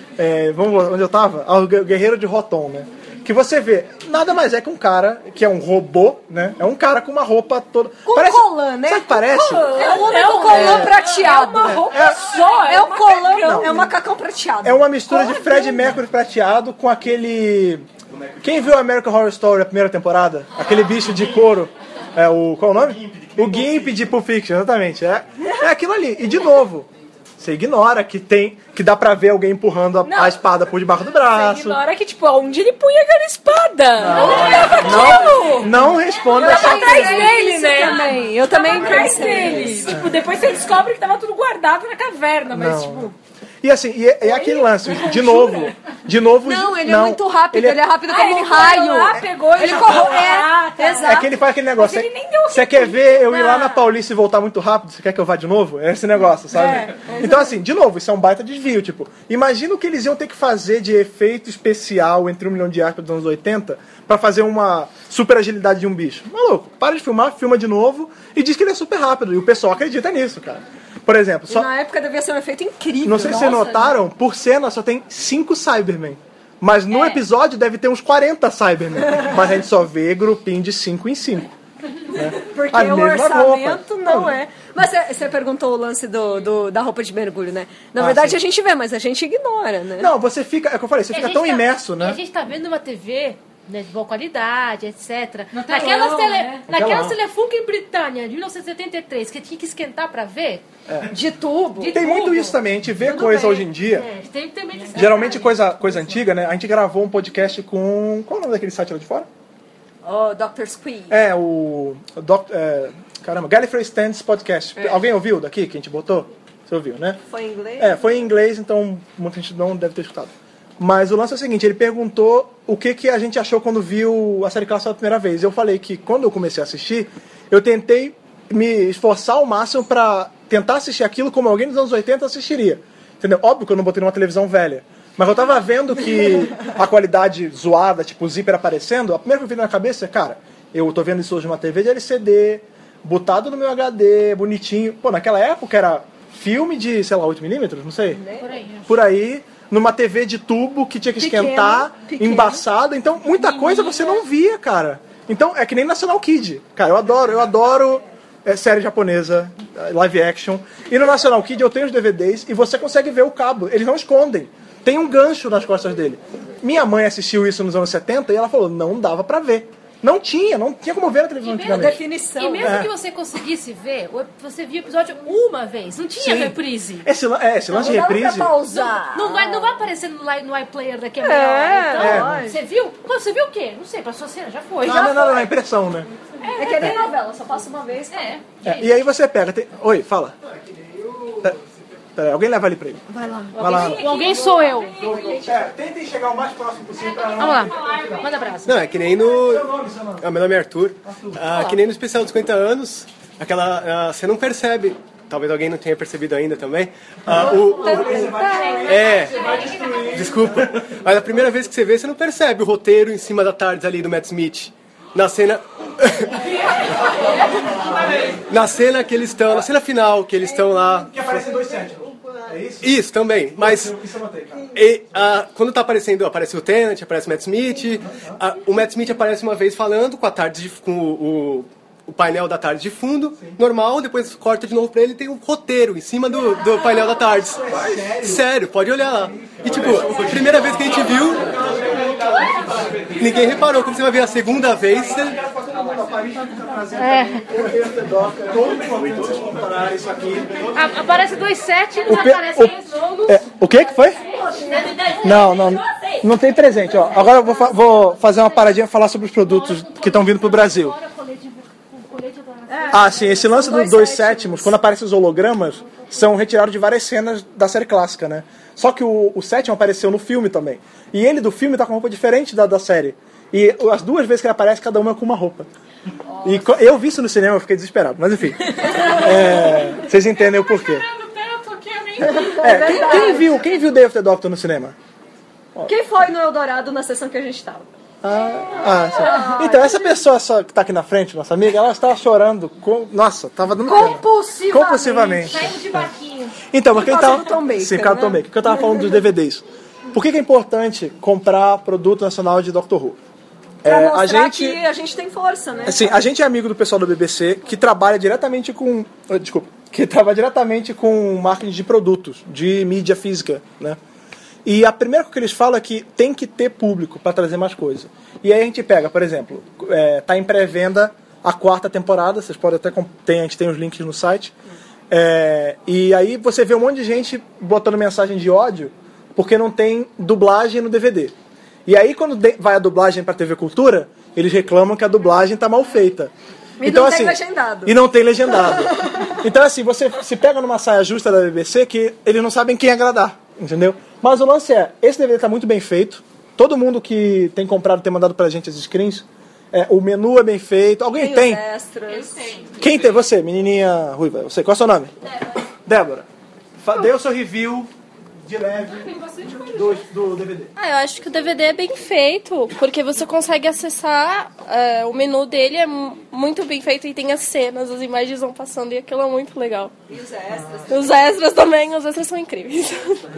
É, vamos onde eu tava? Ah, o Guerreiro de Rotom, né? Que você vê, nada mais é que um cara, que é um robô, né? É um cara com uma roupa toda... Com parece, colã, né? Sabe o que parece? É um homem com colã prateado. É uma roupa só. É um colã, Não. é um macacão prateado. É uma mistura de Fred Mercury prateado com aquele... Quem viu American Horror Story a primeira temporada? Aquele bicho de couro. É o... Qual é o nome? O Gimp de Pulp Fiction, exatamente. É, é aquilo ali. E de novo, você ignora que tem... Que dá pra ver alguém empurrando a, Não. a espada por debaixo do Você braço. ignora que, tipo, onde ele punha aquela espada? Não, tava aquilo. Não, não responda Eu essa tava atrás pergunta. dele, né? Também. Eu também Atrás pensei. dele. Tipo, depois você descobre que tava tudo guardado na caverna, mas, Não. tipo... E assim, e é, é aquele lance, de novo, de novo... Não, ele é muito rápido, ele é, rápido Ah, como ele um raio. correu lá, pegou e ele jogou. correu, Ah, é, tá. exato. É que ele faz aquele negócio. Mas ele nem deu Você quer ver eu ir lá na Paulista e voltar muito rápido? Você quer que eu vá de novo? É esse negócio, sabe? É, então, assim, de novo, isso é um baita desvio. Tipo, imagina o que eles iam ter que fazer de efeito especial entre um milhão de aspas dos anos oitenta pra fazer uma super agilidade de um bicho. Maluco, para de filmar, filma de novo e diz que ele é super rápido. E o pessoal acredita nisso, cara. Por exemplo, E só. na época devia ser um efeito incrível. Não sei se vocês notaram, por cena só tem cinco Cybermen. Mas no episódio deve ter uns quarenta Cybermen. Mas a gente só vê grupinho de cinco em cinco. Porque A o mesma orçamento roupa. não é. Mas você perguntou o lance do, do- da roupa de mergulho, né? Na verdade sim. a gente vê, mas a gente ignora, né? Não, você fica. É o que eu falei, você E a fica gente tão tá- imerso, E né? a gente tá vendo uma T V, né, de boa qualidade, etcétera. No telão, Naquelas, tele, né? naquelas telão. Telefunken Britânia, de mil novecentos e setenta e três, que tinha que esquentar pra ver. De tubo. De Tem muito tubo. isso também, a gente vê Tudo coisa bem. hoje em dia. É, tem também que Geralmente coisa, coisa antiga, né? A gente gravou um podcast com. Qual é o nome daquele site lá de fora? Oh, doutor Squee. É, o. o doc, é, caramba, Gallifrey Stands Podcast. Alguém ouviu daqui que a gente botou? Você ouviu, né? Foi em inglês? É, foi em inglês, então muita gente não deve ter escutado. Mas o lance é o seguinte, ele perguntou o que, que a gente achou quando viu a série clássica pela primeira vez. Eu falei que quando eu comecei a assistir, eu tentei me esforçar ao máximo pra tentar assistir aquilo como alguém dos anos oitenta assistiria. Entendeu? Óbvio que eu não botei numa televisão velha. Mas eu tava vendo que a qualidade zoada, tipo o zíper aparecendo, a primeira coisa que veio na cabeça é, cara, eu tô vendo isso hoje numa T V de L C D, botado no meu H D, bonitinho. Pô, naquela época era filme de, sei lá, oito milímetros, não sei. Por aí. Por aí, numa T V de tubo que tinha que Pequeno, esquentar, pequeno. embaçada. Então, muita coisa você não via, cara. Então, é que nem National Kid. Cara, eu adoro, eu adoro é, série japonesa, live action. E no National Kid eu tenho os D V Ds e você consegue ver o cabo. Eles não escondem. Tem um gancho nas costas dele. Minha mãe assistiu isso nos anos setenta e ela falou, não dava pra ver. Não tinha, não tinha como ver na televisão antigamente. Definição. E mesmo É. que você conseguisse ver, você via o episódio uma vez, não tinha Sim. reprise. Esse, lan- é, esse lance de Não dava reprise... pra pausar. Não vai, não vai aparecer no, li- no iPlayer daqui a É, meia hora. Então, é. você viu? Pô, você viu o quê? Não sei, passou a cena, já foi. Não, já não, não, foi. não, é impressão, né? É que nem novela, só passa uma vez. Tá? É. É, e aí você pega... Tem... Oi, fala. Pera, pera, alguém leva ali pra ele. Vai lá. Vai lá. O alguém sou eu. É, tentem chegar o mais próximo possível pra não... Vamos lá. Manda abraço. Não, é que nem no... Ah, meu nome é Arthur. Ah, que nem no especial dos cinquenta anos, aquela... ah, você não percebe, talvez alguém não tenha percebido ainda também, ah, o, o- É, desculpa. Mas a primeira vez que você vê, você não percebe o roteiro em cima da tarde ali do Matt Smith. Na cena... na cena que eles estão, na cena final, que eles estão lá... Que aparece dois sete. É isso? Isso também, mas Isso eu notei, cara. e, ah, quando tá aparecendo, aparece o Tennant, aparece o Matt Smith, ah, o Matt Smith aparece uma vez falando com a tarde de- com o, o, o painel da tarde de fundo, normal, depois corta de novo pra ele e tem um roteiro em cima do, do painel da tarde. Sério, pode olhar lá. E tipo, a primeira vez que a gente viu, ninguém reparou. Quando você vai ver a segunda vez, você... É. Isso aqui. A- Aparece dois sete e O não pe- aparecem o- os jogos. É, o que que foi? Não, não, não tem presente. Ó. Agora eu vou, fa- vou fazer uma paradinha e falar sobre os produtos que estão vindo pro Brasil. Ah, sim, esse lance dos dois sétimos, quando aparecem os hologramas, são retirados de várias cenas da série clássica, né? Só que o, o sétimo apareceu no filme também. E ele do filme tá com roupa diferente da da série. E as duas vezes que ele aparece, cada uma é com uma roupa. E co- eu vi isso no cinema, eu fiquei desesperado. Mas enfim, é, vocês entendem o porquê. É, quem, quem viu, quem viu Day of the Doctor no cinema? Quem foi no Eldorado na sessão que a gente tava? Ah, sim. Então, essa pessoa só que tá aqui na frente, nossa amiga, ela estava chorando. Com... Nossa, tava dando pena. Compulsivamente. Compulsivamente. Saindo de barquinho. Então, mas quem Por causa tava... do Tom Baker, Sim, por causa do né? Tom Baker. Porque eu tava falando dos D V Ds. Por que, que é importante comprar produto nacional de Doctor Who? Pra É, mostrar a gente... que a gente tem força, né? Assim, a gente é amigo do pessoal do B B C que trabalha diretamente com... ah, Desculpa. Que trabalha diretamente com marketing de produtos, de mídia física, né? E a primeira coisa que eles falam é que tem que ter público para trazer mais coisa. E aí a gente pega, por exemplo, é, tá em pré-venda a quarta temporada, vocês podem até... comp- Tem, a gente tem os links no site. É, e aí você vê um monte de gente botando mensagem de ódio porque não tem dublagem no D V D. E aí quando de- vai a dublagem para T V Cultura, eles reclamam que a dublagem tá mal feita. E não tem legendado. E não tem legendado. Então assim, você se pega numa saia justa da B B C que eles não sabem quem agradar, entendeu? Mas o lance é, esse D V D tá muito bem feito. Todo mundo que tem comprado tem mandado pra gente as screens. É, o menu é bem feito. Alguém tem? Os extras. Quem tem? Você, menininha ruiva. Você, qual é o seu nome? Débora. Débora. Fa- Dê o seu review de leve do, do D V D. Ah, eu acho que o D V D é bem feito, porque você consegue acessar, é, o menu dele é mu- muito bem feito e tem as cenas, as imagens vão passando e aquilo é muito legal. E os extras. Os extras também, os extras são incríveis.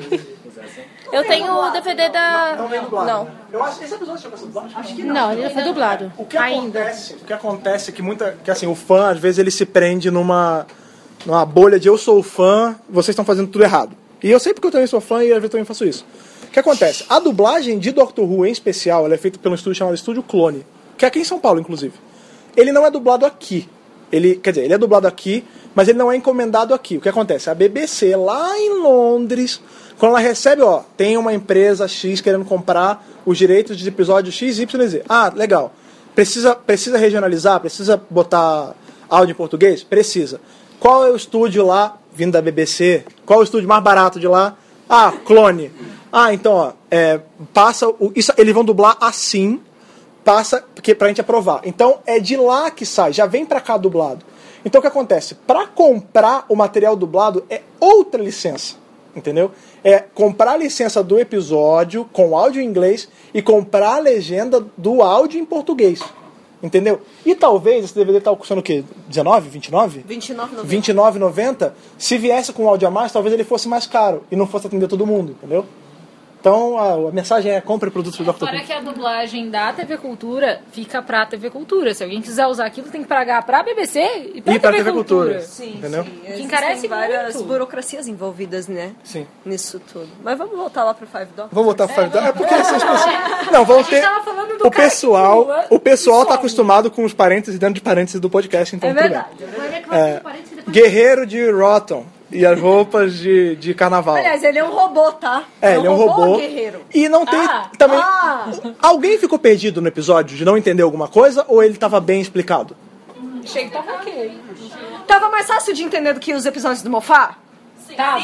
Eu tenho o D V D da... Não vem dublado. Não. Eu acho que esse episódio chama dublado. Acho que Não, ele não foi dublado. O que Ainda. acontece, o que acontece é que muita, que assim, o fã às vezes ele se prende numa numa bolha de eu sou o fã, vocês estão fazendo tudo errado. E eu sei porque eu também sou fã e às vezes eu também faço isso. O que acontece? A dublagem de Doctor Who em especial, ela é feita pelo estúdio chamado Estúdio Clone, que é aqui em São Paulo, inclusive. Ele não é dublado aqui. Ele, quer dizer, ele é dublado aqui, mas ele não é encomendado aqui. O que acontece? A B B C lá em Londres, quando ela recebe, ó, tem uma empresa X querendo comprar os direitos de episódio X, Y, Z. Ah, legal. Precisa, precisa regionalizar? Precisa botar áudio em português? Precisa. Qual é o estúdio lá, vindo da B B C? Qual é o estúdio mais barato de lá? Ah, Clone. Ah, então, ó, é, passa... O, isso, eles vão dublar assim, passa porque, pra gente aprovar. Então, é de lá que sai, já vem pra cá dublado. Então, o que acontece? Pra comprar o material dublado é outra licença, entendeu? É comprar a licença do episódio com áudio em inglês e comprar a legenda do áudio em português. Entendeu? E talvez esse D V D tá custando o quê? dezenove, vinte e nove? vinte e nove reais e noventa centavos. vinte e nove reais e noventa centavos. Se viesse com áudio a mais, talvez ele fosse mais caro e não fosse atender todo mundo, entendeu? Então a, a mensagem é compre produtos do doutor Who. Fora que a dublagem da T V Cultura fica pra T V Cultura. Se alguém quiser usar aquilo, tem que pagar pra B B C e pra, E pra T V, T V Cultura. Cultura. Sim, Entendeu? sim. Que Existem encarece várias muito. burocracias envolvidas, né? Sim. Nisso tudo. Mas vamos voltar lá pro Five Doctors. Vamos voltar pro Five Doctors. É porque essas pessoas... Não, vamos ter... tava falando do O cara pessoal, que pula o pessoal e tá some. acostumado com os parênteses dentro de parênteses do podcast, então É tudo verdade. bem. É, Guerreiro de Rotten e as roupas de, de carnaval. Aliás, ele é um robô, tá? É, ele é um robô. ou guerreiro? E não tem Ah, também. ah. Alguém ficou perdido no episódio de não entender alguma coisa ou ele tava bem explicado? Achei que tava ok. Tava mais fácil de entender do que os episódios do Mofá? Tá.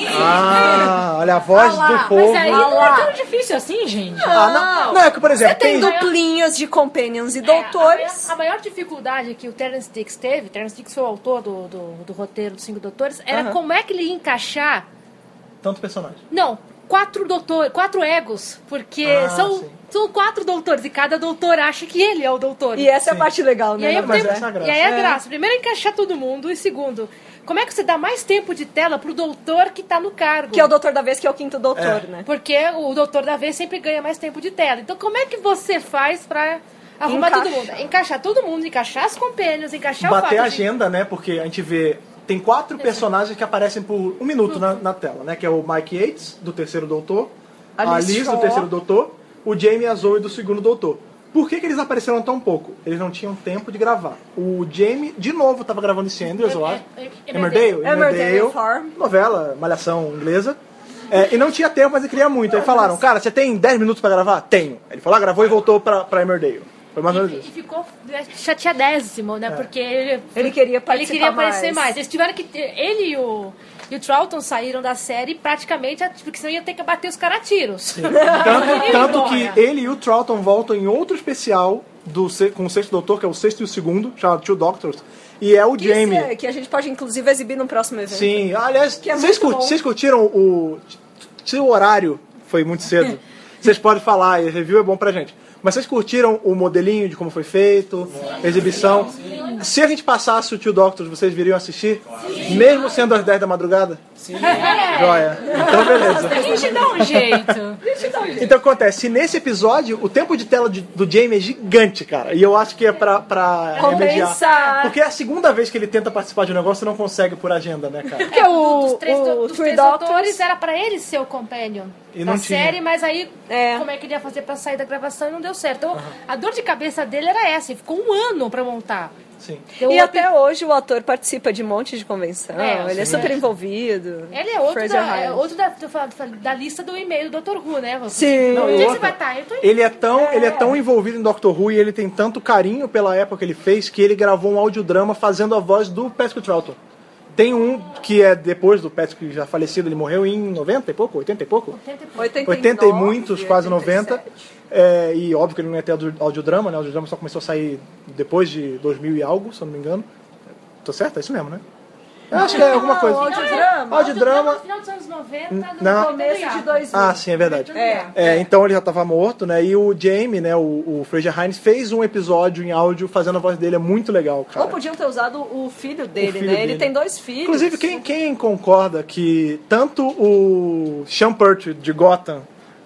Ah, olha a voz Ah lá, do povo. Mas aí Ah não lá. é tão difícil assim, gente. Ah, não. Não, é que, por exemplo, Você tem tem. duplinhas de companions e É, doutores. a, maior, a maior dificuldade que o Terence Dicks teve, Terence Dicks foi o autor do, do, do roteiro dos Cinco Doutores, era Aham. como é que ele ia encaixar, Tanto personagem. não, quatro doutores, quatro egos, porque Ah, são, sim. são quatro doutores e cada doutor acha que ele é o doutor. E essa é a Sim. parte legal, E né? aí, na eu mas tenho- essa é a graça. e aí a É. graça. Primeiro, encaixar todo mundo. E segundo, como é que você dá mais tempo de tela pro doutor que tá no cargo? Que é o doutor da vez, que é o quinto doutor, É. né? Porque o doutor da vez sempre ganha mais tempo de tela. Então, como é que você faz pra arrumar Encaixa. todo mundo? Encaixar todo mundo, encaixar as companions, encaixar Bater o a fato de- agenda, né? Porque a gente vê. Tem quatro personagens que aparecem por um minuto na, na tela, né? Que é o Mike Yates, do terceiro doutor, a Alice Alice, do Shaw. terceiro doutor, o Jamie e a Zoe, do segundo doutor. Por que, que eles apareceram tão pouco? Eles não tinham tempo de gravar. O Jamie, de novo, estava gravando esse Andrews, eu acho. É, é, Emmerdale? Emmerdale Farm. Novela, malhação inglesa. É, e não tinha tempo, mas ele queria muito. Aí falaram, cara, você tem dez minutos pra gravar? Tenho. Ele falou, ah, gravou e voltou pra, pra Emmerdale. Foi mais ou menos E, e isso. ficou chateadésimo, né? Porque ele, Ele queria ele participar queria aparecer mais. mais. Eles tiveram que ter, ele e o, e o Troughton saíram da série praticamente, porque senão ia ter que bater os caras a tiros. Tanto, tanto embora. que ele e o Troughton voltam em outro especial do, se- com o sexto doutor, que é o sexto e o segundo, chamado Two Doctors. E é o Que Jamie. isso é- que a gente pode, inclusive, exibir no próximo evento. Sim, aliás, Que é vocês, muito cur- bom. vocês curtiram o. Se o horário foi muito cedo, vocês podem falar, e review é bom pra gente. Mas vocês curtiram o modelinho de como foi feito, a exibição? Se a gente passasse o Two Doctors, vocês viriam assistir? Mesmo sendo às dez da madrugada? Sim. Joia. Então, beleza. A gente dá um jeito. Então acontece, nesse episódio, o tempo de tela de- do Jamie é gigante, cara. E eu acho que é pra, pra remediar. Compensar. Porque é a segunda vez que ele tenta participar de um negócio e não consegue por agenda, né, cara? Que é o, Dos três, do- o dos Three três Doctors. doutores era pra ele ser o companion E da não tinha. série, mas aí É. como é que ele ia fazer pra sair da gravação e não deu certo. Então, a dor de cabeça dele era essa, ele ficou um ano pra montar. Sim. Deu E outro- até hoje o ator participa de um monte de convenção. É, ele é sim. super envolvido. Ele é outro, Fraser da, é Hines. outro da, da, da lista do e-mail do doutor Who, né? Você, Sim. Não, Onde e é que você outra, vai estar? Eu tô em- Ele é, tão, ele é tão envolvido em Doctor Who e ele tem tanto carinho pela época que ele fez que ele gravou um audiodrama fazendo a voz do Patrick Troughton. Tem um que é depois do Patrick já falecido, ele morreu em noventa e pouco, oitenta e pouco? oitenta e oitenta e nove, muitos, quase noventa. oitenta e sete. É, e óbvio que ele não ia ter audio- audiodrama, né? O audiodrama só começou a sair depois de dois mil e algo, se eu não me engano. Tô certo? É isso mesmo, né? Eu acho que é alguma coisa. Não, audiodrama. Audiodrama. No final dos anos noventa, no Não. Começo de dois mil. Ah, sim, é verdade. É. É, então ele já estava morto, né? E o Jamie, né, o, o Fraser Hines, fez um episódio em áudio fazendo a voz dele, é muito legal, cara. Ou podiam ter usado o filho dele, filho né? Ele dele. tem dois filhos. Inclusive, quem, quem concorda que tanto o Sean Pertwee de Gotham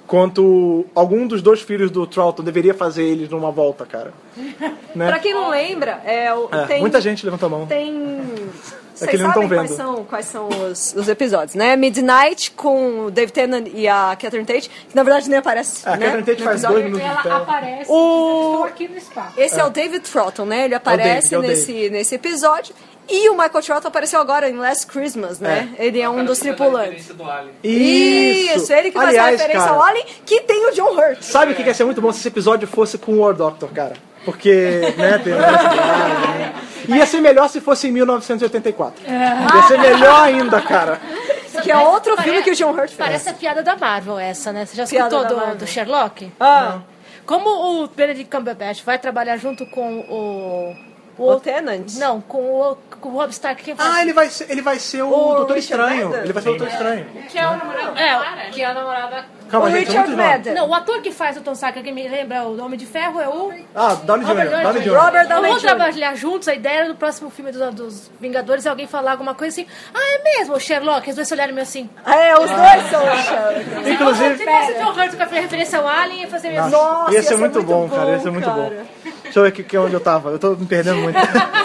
quanto algum dos dois filhos do Troughton deveria fazer eles numa volta, cara? Né? Pra quem não lembra, é, o- É, tem... muita gente levantou a mão. Tem... É Vocês que eles não sabem tão quais vendo. são, quais são os, os episódios, né? Midnight com o Dave Tennant e a Catherine Tate, que na verdade nem aparece, É, a né? Catherine Tate no faz episódio. dois minutos de Ela tela. aparece O- e estou aqui no espaço. Esse é. o David Troughton, né? Ele aparece é o David. nesse, nesse episódio. E o Michael Troughton apareceu agora em Last Christmas, né? Ele é um dos tripulantes. Do Alien. Isso, ele que faz a Aliás, referência cara, ao Alien, que tem o John Hurt. Sabe o que ia ser muito bom se esse episódio fosse com o War Doctor, cara? Porque, né, tem o lance do Alien, né? Ia ser melhor se fosse em mil novecentos e oitenta e quatro. Ia ser melhor ainda, cara. Que é outro filme que o John Hurt fez. Parece a piada da Marvel essa, né? Você já Piada escutou da do, Marvel. do Sherlock? Ah, Como o Benedict Cumberbatch vai trabalhar junto com o... o Tennant. Não, com o, com o Rob Stark. Quem faz? Ah, ele vai ser, ele vai ser o, O Doutor Richard Estranho. Madden. Ele vai ser o Doutor Estranho. Que é o namorado É, Clara. Que é a namorada Calma, O gente, são Richard muitos nomes. Madden. Não, o ator que faz o Tom Sacker, que me lembra o Homem de Ferro, é o... Ah, Downey Robert Júnior Downey Downey Júnior Robert Downey Vamos Júnior trabalhar juntos. A ideia era no próximo filme dos, dos Vingadores alguém falar alguma coisa assim. Ah, é mesmo, o Sherlock. Os dois se olharem meio assim. É, os dois são o Sherlock. Inclusive... Se fosse o John Hurt com a referência ao Alien, ia fazer mesmo. Nossa, Ia ser muito bom, cara, ia ser muito bom. Deixa eu ver aqui, que onde eu tava. Eu tô me perdendo muito.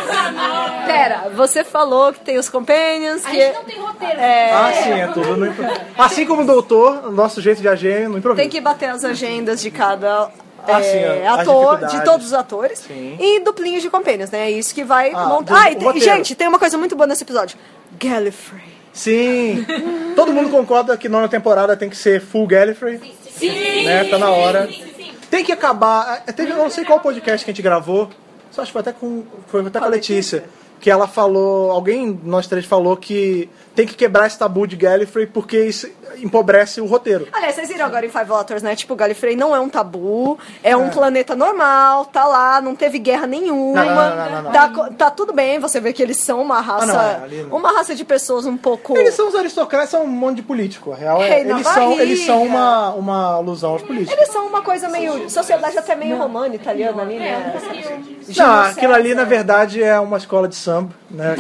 Pera, você falou que tem os Companions, A que... gente não tem roteiro. É, Ah, sim, é tudo no impro- Assim como o doutor, o nosso jeito de agir é no improviso. tem que bater as agendas de cada Ah, é, sim, as ator, dificuldades. de todos os atores, Sim. e duplinhos de Companions, né? É isso que vai Ah, montar. do- Ah, e o tem- roteiro. gente, tem uma coisa muito boa nesse episódio. Gallifrey. Sim. Todo mundo concorda que nona temporada tem que ser full Gallifrey. Sim. Né? Tá na hora. Tem que acabar. é, Teve, eu não sei qual podcast que a gente gravou. Só acho que foi até com, foi até com a Letícia. Que ela falou, alguém, nós três falou que tem que quebrar esse tabu de Gallifrey porque isso empobrece o roteiro. Aliás, vocês viram agora em Five Waters, né? Tipo, Gallifrey não é um tabu, é um planeta normal, tá lá, não teve guerra nenhuma. Não, não, não, não, não. Tá, co- tá tudo bem, você vê que eles são uma raça. Ah, não, é, ali não. Uma raça de pessoas um pouco. Eles são os aristocratas, são um monte de político. A real é, Rei na eles são, barriga. eles são uma, uma alusão aos políticos. Eles são uma coisa meio. Sociedade até meio romana, italiana ali, né? Não, aquilo ali na verdade é uma escola de samba, né?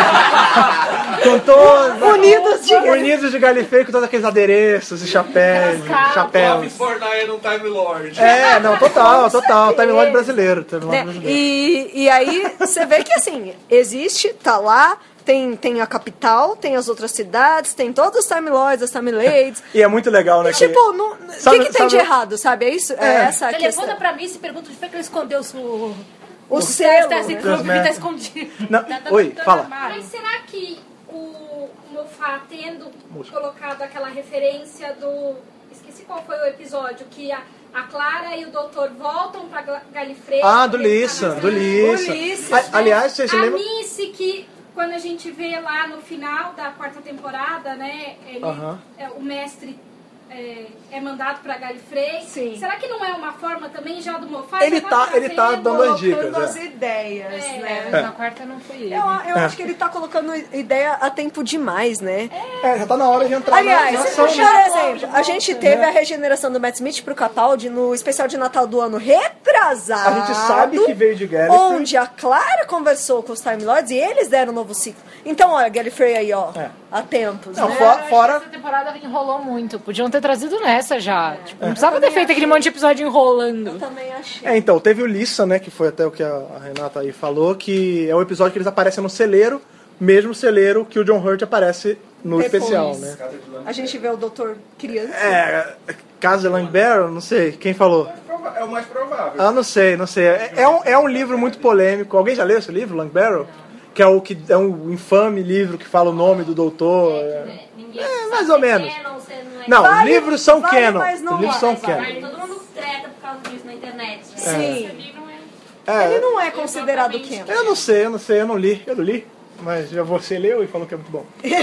Com, com todos Unidos de Unidos de Gallifrey com todos aqueles adereços e chapéus, chapéus. Love for Nine um Time Lord. É, não, total, total, Time Lord brasileiro, Time Lord Né? brasileiro. E, e aí você vê que assim, existe, tá lá, tem, tem a capital, tem as outras cidades, tem todos os Time Lords, as Time Ladies. E é muito legal, né? E, tipo, não- o Sabe- que, que tem sabe- de errado, sabe? É isso? É, É. essa a Ele questão. levanta pra mim e se pergunta onde foi que ele escondeu o... O selo, Tá, assim, né? clube, tá escondido. Não, Tá- tá oi, no fala. armário. Mas será que o Moffat tendo colocado aquela referência do... Esqueci qual foi o episódio, que a, a Clara e o doutor voltam pra Gla- Gallifrey. Ah, do pra eles Lissa, estarem do juntos. Lissa. A- aliás, vocês a lembram- Missy, que quando a gente vê lá no final da quarta temporada, né, ele, Aham. é, o mestre é, é mandado pra Gallifrey. Sim. Será que não é uma forma também já do Moffat? Ele já tá- ele tá trazendo- dando as dicas, Colocando é. as ideias, É. né? É. Na quarta não foi ele. Eu, eu acho que ele tá colocando ideia a tempo demais, né? É, já tá na hora de entrar Aliás, na por ação. exemplo, a gente teve a regeneração do Matt Smith pro Capaldi no especial de Natal do ano retrasado. A gente sabe que veio de Gallifrey. Onde a Clara conversou com os Time Lords e eles deram um novo ciclo. Então, olha, Gallifrey aí, ó, É. há tempos, Não, né? fora, fora Essa temporada enrolou muito. Podiam ter trazido nessa já. Tipo, não precisava ter feito aquele monte de episódio enrolando. Eu também achei. É, então, teve o Lissa, né, que foi até o que a a Renata aí falou, que é o episódio que eles aparecem no celeiro, mesmo celeiro que o John Hurt aparece no Depois. especial, né? A gente vê o doutor criança. É, Casa de Langbarrow, não sei, quem falou? É o mais provável. Ah, não sei, não sei. É, é um, é um livro muito polêmico. Alguém já leu esse livro, Langbarrow? Que é o que é um infame livro que fala o nome do doutor. É, Ninguém é, sabe mais se ou é menos. canon, se não é Não, Vale- livros são vale, canon. mas não Livros é. são Mas canon. Aí todo mundo treta por causa disso na internet. Né? Sim. É, Ele não é considerado canon. eu não sei, eu não sei, eu não li. Eu não li, mas já você leu e falou que é muito bom.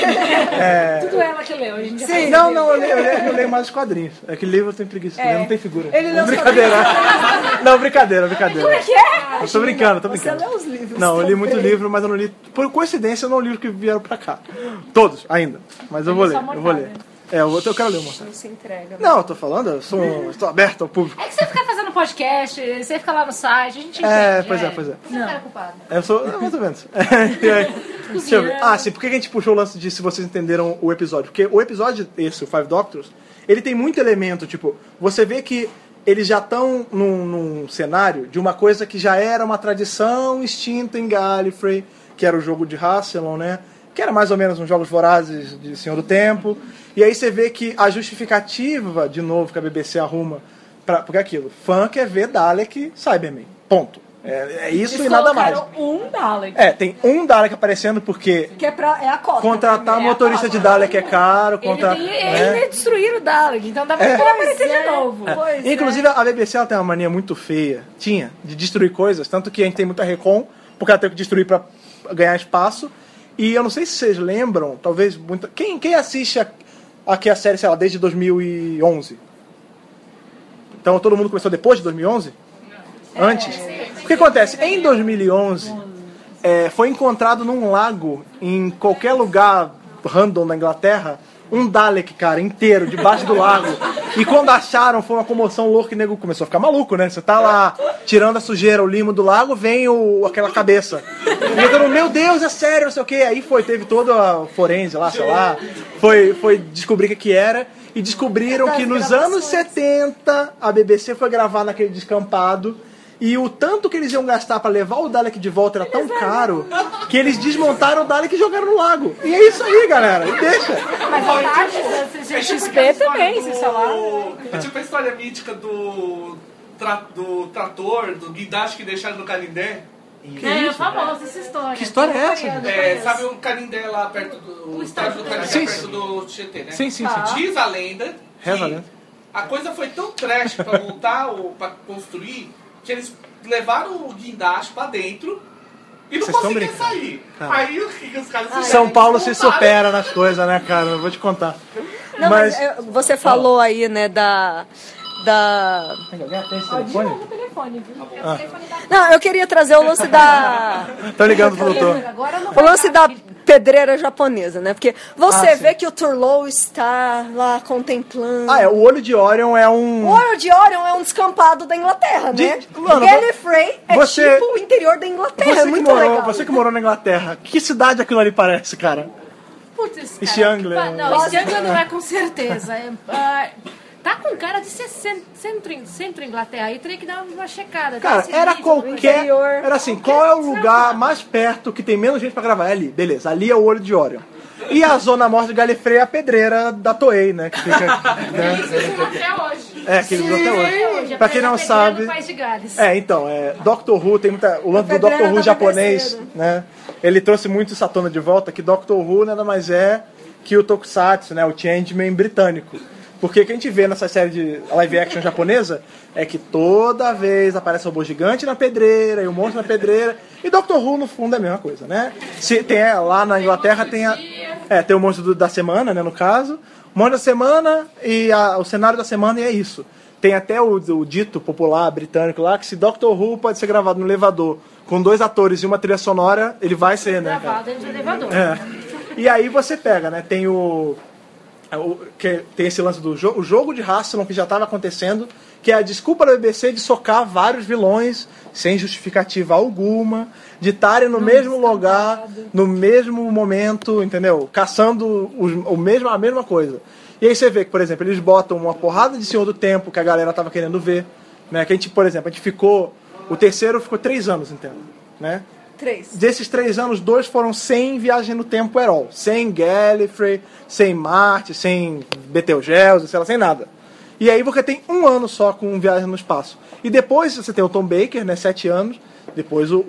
Tudo ela que leu. A gente já Sim. Não, não, eu leio, eu leio, eu leio mais os quadrinhos. Aquele livro eu tenho preguiça, de ler, não tem figura. Ele leu os Brincadeira. Não, brincadeira, brincadeira. Como é que é? Eu tô brincando, tô Você brincando. lê os livros Não, eu li muito também. livro, mas eu não li. Por coincidência, eu não li os que vieram pra cá. Todos, ainda. Mas eu vou ler, eu vou ler. É, eu, vou, eu quero ler uma. Não se entrega. Não, eu tô falando, eu sou, eu estou aberto ao público. É que você fica fazendo podcast, você fica lá no site, a gente É, entende. pois é, pois é. Você não era culpado. Eu sou. É, mais ou menos. E aí, deixa eu ver. Ah, sim, por que a gente puxou o lance de se vocês entenderam o episódio? Porque o episódio, esse, o Five Doctors, ele tem muito elemento, tipo, você vê que eles já estão num, num cenário de uma coisa que já era uma tradição extinta em Gallifrey, que era o jogo de Rassilon, né? Que era mais ou menos uns jogos vorazes de Senhor do Tempo. E aí você vê que a justificativa, de novo, que a B B C arruma, pra, porque é aquilo, fã quer ver Dalek Cyberman. Ponto. É, é isso Eles e nada mais. colocaram um Dalek. É, tem um Dalek aparecendo porque Que é, pra, é a cota. contratar É a motorista cota. de Dalek é caro. Ele, Contra, tem, né? ele destruir o Dalek, então dava É. pra aparecer Pois de é. novo. Pois Inclusive, a B B C ela tem uma mania muito feia, tinha, de destruir coisas, tanto que a gente tem muita recon, porque ela tem que destruir pra ganhar espaço. E eu não sei se vocês lembram, talvez muita. Quem, quem assiste a, aqui a série, sei lá, desde dois mil e onze? Então todo mundo começou depois de dois mil e onze? Antes? O que acontece? Em dois mil e onze, é, foi encontrado num lago, em qualquer lugar random da Inglaterra, um Dalek, cara, inteiro, debaixo do lago. E quando acharam, foi uma comoção louca e o nego começou a ficar maluco, né? Você tá lá tirando a sujeira, o limo do lago, vem o, aquela cabeça. E todo mundo, meu Deus, é sério, não sei o quê. Aí foi, teve toda a forense lá, sei lá, foi, foi descobrir o que que era. E descobriram que nos anos setenta a B B C foi gravar naquele descampado. E o tanto que eles iam gastar pra levar o Dalek de volta era tão caro que eles desmontaram o Dalek e jogaram no lago. E é isso aí, galera. E deixa. Mas a parte da C C X P também, se falar. É tipo a história mítica do, tra, do trator, do guindaste que deixaram no Canindé. Que é famosa essa história. Que história é essa? É, sabe o Canindé lá perto do... O estádio do Canindé sim, perto do Tietê, né? Sim, sim, sim. Diz a lenda que Reza a lenda. a coisa foi tão trash pra voltar ou pra construir que eles levaram o guindaste pra dentro e não Vocês estão conseguiam brincando. sair. Cara. Aí o que os caras fizeram? São Paulo se Voltaram. supera nas coisas, né, cara? Eu vou te contar. Não, mas, é, você falou aí, né, da... da... Tem esse telefone? O telefone, viu? Ah. Não, eu queria trazer o lance da... Tô ligando pro doutor. O lance da pedreira japonesa, né? Porque você Ah, vê sim. que o Turlough está lá contemplando... Ah, é, o olho de Orion é um... O Olho de Orion é um descampado da Inglaterra, né? De- Mano, Gallifrey é você- tipo o interior da Inglaterra, é Você que, muito morou, legal. você que morou na Inglaterra, que cidade aquilo ali parece, cara? Putz, East cara, Anglia. pa- Não, East Anglia não é com certeza. É, ah, tá com cara de ser cen- centro, centro Inglaterra. Aí teria que dar uma checada. Cara, Tá? era Esse qualquer... interior. Era assim, qual é o lugar mais perto que tem menos gente pra gravar? É ali, beleza. Ali é o olho de Orion. E a Zona Morte de Gallifrey é a pedreira da Toei, né? Que fica, né? Até hoje. É, que eles usam até hoje. hoje, Pra quem não pedreira sabe... no País de Gales. É, então, é, Doctor Who tem muita... O lance do pedreira Doctor Who da japonês, B B C, né? Ele trouxe muito essa tona de volta, que Doctor Who nada mais é que o Tokusatsu, né? O Changeman britânico. Porque o que a gente vê nessa série de live action japonesa é que toda vez aparece um robô gigante na pedreira e um monstro na pedreira. E Doctor Who, no fundo, é a mesma coisa, né? Se tem, é, lá na Inglaterra tem a, é, tem o monstro do- da semana, né, no caso. O monstro da semana e a- o cenário da semana, e é isso. Tem até o, o dito popular britânico lá que se Doctor Who pode ser gravado no elevador com dois atores e uma trilha sonora, ele vai ser, né, cara? Gravado dentro do elevador. É. E aí você pega, né? Tem o, o que tem esse lance do jogo, o jogo de Rassilon que já estava acontecendo, que é a desculpa da B B C de socar vários vilões sem justificativa alguma, de estarem no mesmo lugar, no mesmo momento, entendeu? Caçando o, o mesmo, a mesma coisa. E aí você vê que, por exemplo, eles botam uma porrada de Senhor do Tempo que a galera tava querendo ver, né? Que a gente, por exemplo, a gente ficou, o terceiro ficou três anos, entendeu? Né? Três. Desses três anos, dois foram sem viagem no tempo at all. Sem Gallifrey, sem Marte, sem Betelgeuse, sei lá, sem nada. E aí você tem um ano só com viagem no espaço. E depois você tem o Tom Baker, né, sete anos. Depois o,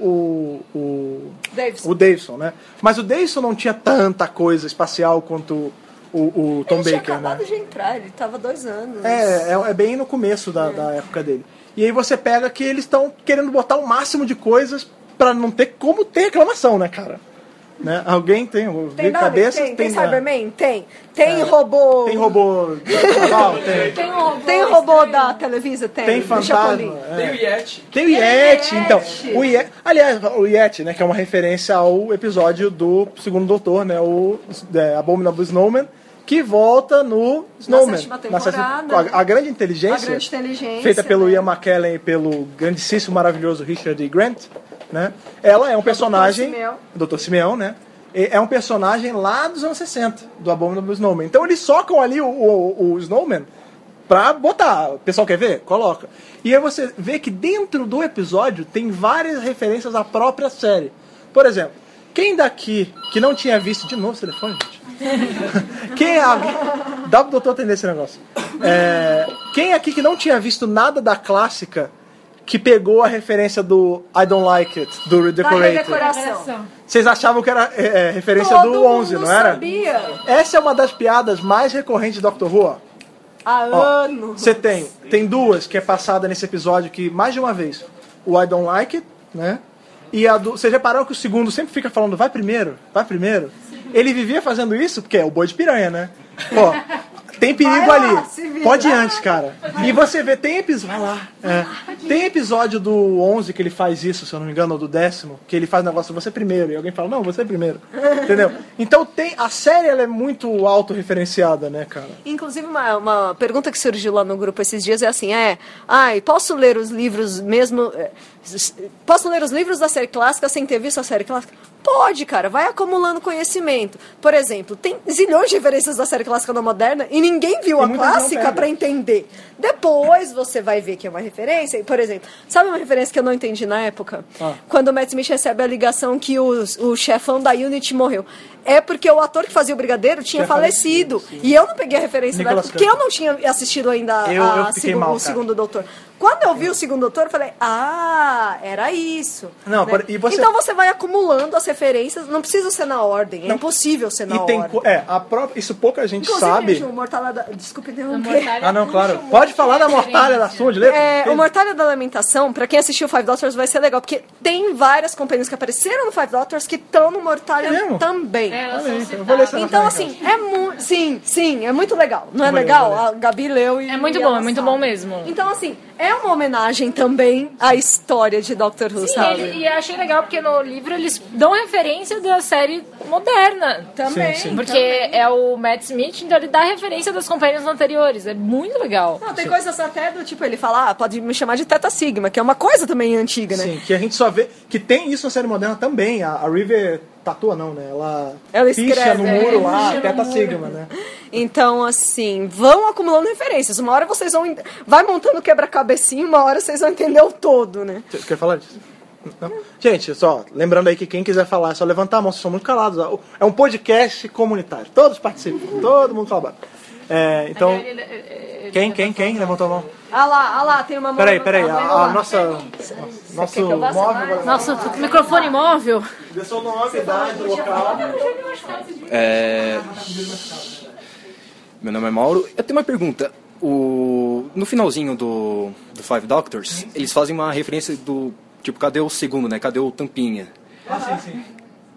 o, o, o, Davidson. o Davidson, né? Mas o Davidson não tinha tanta coisa espacial quanto o, o Tom Ele tinha Baker, né? acabado de entrar, ele tava dois anos. É, é, é bem no começo da, da época dele. E aí você pega que eles estão querendo botar o máximo de coisas pra não ter como ter reclamação, né, cara? Né? Alguém tem, Tem vi nome? cabeças, Tem, tem tem, Cyberman? Tem. Tem É. robô... tem robô naval, tem, Tem robô, tem robô da Televisa? Tem. tem do fantasma, Chapolin. é. Tem o Yeti. Tem o Yeti, então. O Yeti, aliás, o Yeti, né, que é uma referência ao episódio do Segundo Doutor, né, o é, Abominable Snowman, que volta no Snowman. sétima Na sétima- temporada. a, a grande inteligência, A grande inteligência, feita pelo né? Ian McKellen e pelo grandíssimo, maravilhoso Richard E. Grant, né? Ela é um personagem, Simeão. doutor Simeão, né? E é um personagem lá dos anos sessenta, do Abominable Snowman. Então eles socam ali o, o, o Snowman pra botar. O pessoal quer ver? Coloca. E aí você vê que dentro do episódio tem várias referências à própria série. Por exemplo, quem daqui que não tinha visto... De novo esse telefone, gente? Quem é... Dá pro doutor atender esse negócio. É, quem aqui que não tinha visto nada da clássica que pegou a referência do I Don't Like It, do Redecorator? Redecoração. Vocês achavam que era é, é, referência Todo do onze, mundo não era? sabia. Essa é uma das piadas mais recorrentes de Doctor Who. ó. Há Ó, anos. Você tem, tem duas que é passada nesse episódio que mais de uma vez. O I Don't Like It, né? E a do, vocês repararam que o segundo sempre fica falando vai primeiro, vai primeiro? Ele vivia fazendo isso porque é o boi de piranha, né? Ó, tem perigo Vai lá, ali. se vira. Pode ir antes, cara. E você vê, tem episódio. Vai lá. É. Tem episódio do onze que ele faz isso, se eu não me engano, ou do décimo, que ele faz negócio você primeiro. E alguém fala, não, você primeiro. Entendeu? Então tem. A série ela é muito autorreferenciada, né, cara? Inclusive, uma, uma pergunta que surgiu lá no grupo esses dias é assim, é, ai, posso ler os livros mesmo... é, posso ler os livros da série clássica sem ter visto a série clássica? Pode, cara, vai acumulando conhecimento. Por exemplo, tem zilhões de referências da série clássica na moderna e ninguém viu E a muita gente não clássica pega. pra entender. Depois você vai ver que é uma referência. Por exemplo, sabe uma referência que eu não entendi na época? Ah. Quando o Matt Smith recebe a ligação que os, o chefão da Unity morreu. É porque o ator que fazia o Brigadeiro tinha, Tinha falecido. falecido, e eu não peguei a referência da Nicolas época, porque eu Cage. não tinha assistido ainda Eu- a eu fiquei segu- mal, o cara. segundo Doutor. Quando eu vi o segundo Doutor, eu falei, ah, era isso. Não, né? por- e você- Então você vai acumulando as referências, não precisa ser na ordem, é Não. impossível ser na E tem. ordem. co- É, a própria. Isso pouca gente Inclusive, sabe. gente, o Mortalha da... Desculpe interromper. Ah, não, claro. Pode falar da mortalha da Sua de letra? É, o Mortalha da Lamentação, pra quem assistiu Five Doctors, vai ser legal, porque tem várias companhias que apareceram no Five Doctors que estão no Mortalha É mesmo? também. É, elas Olha são aí, eu vou ler essa Então, na assim, é muito. Sim, sim, é muito legal. Não é Vou ler, legal? vou ler. A Gabi leu e. É muito e bom, ela é muito sabe. bom mesmo. Então, assim, é uma homenagem também à história de Doctor Who, Sim, sabe? ele- e achei legal porque no livro eles dão referência da série moderna Também. Sim, sim. Porque é o Matt Smith, então ele dá referência das companhias anteriores. É muito legal. Não, tem coisas até do tipo, ele fala, ah, pode me chamar de Teta Sigma, que é uma coisa também antiga, né? Sim, que a gente só vê. Que tem isso na série moderna também. A, a River tatua, não, né? Ela, Ela picha escreve, no é, muro lá, picha no Teta muro. Sigma, né? Então, assim, vão acumulando referências. Uma hora vocês vão. ent- Vai montando quebra-cabecinho, uma hora vocês vão entender o todo, né? Você quer falar disso? Não? Gente, só, lembrando aí que quem quiser falar é só levantar a mão, vocês são muito calados. É um podcast comunitário. Todos participam, todo mundo fala. É, então. Quem, quem, quem levantou a mão? Ah lá, ah lá, tem uma mão. Peraí, peraí, a, levantada, a vai lá. nossa. Nosso móvel. Nosso microfone móvel. Dê seu nome, idade, local. É... Meu nome é Mauro. Eu tenho uma pergunta. O... No finalzinho do, do Five Doctors, eles fazem uma referência do... Tipo, cadê o segundo, né? Cadê o Tampinha? Ah, sim, sim.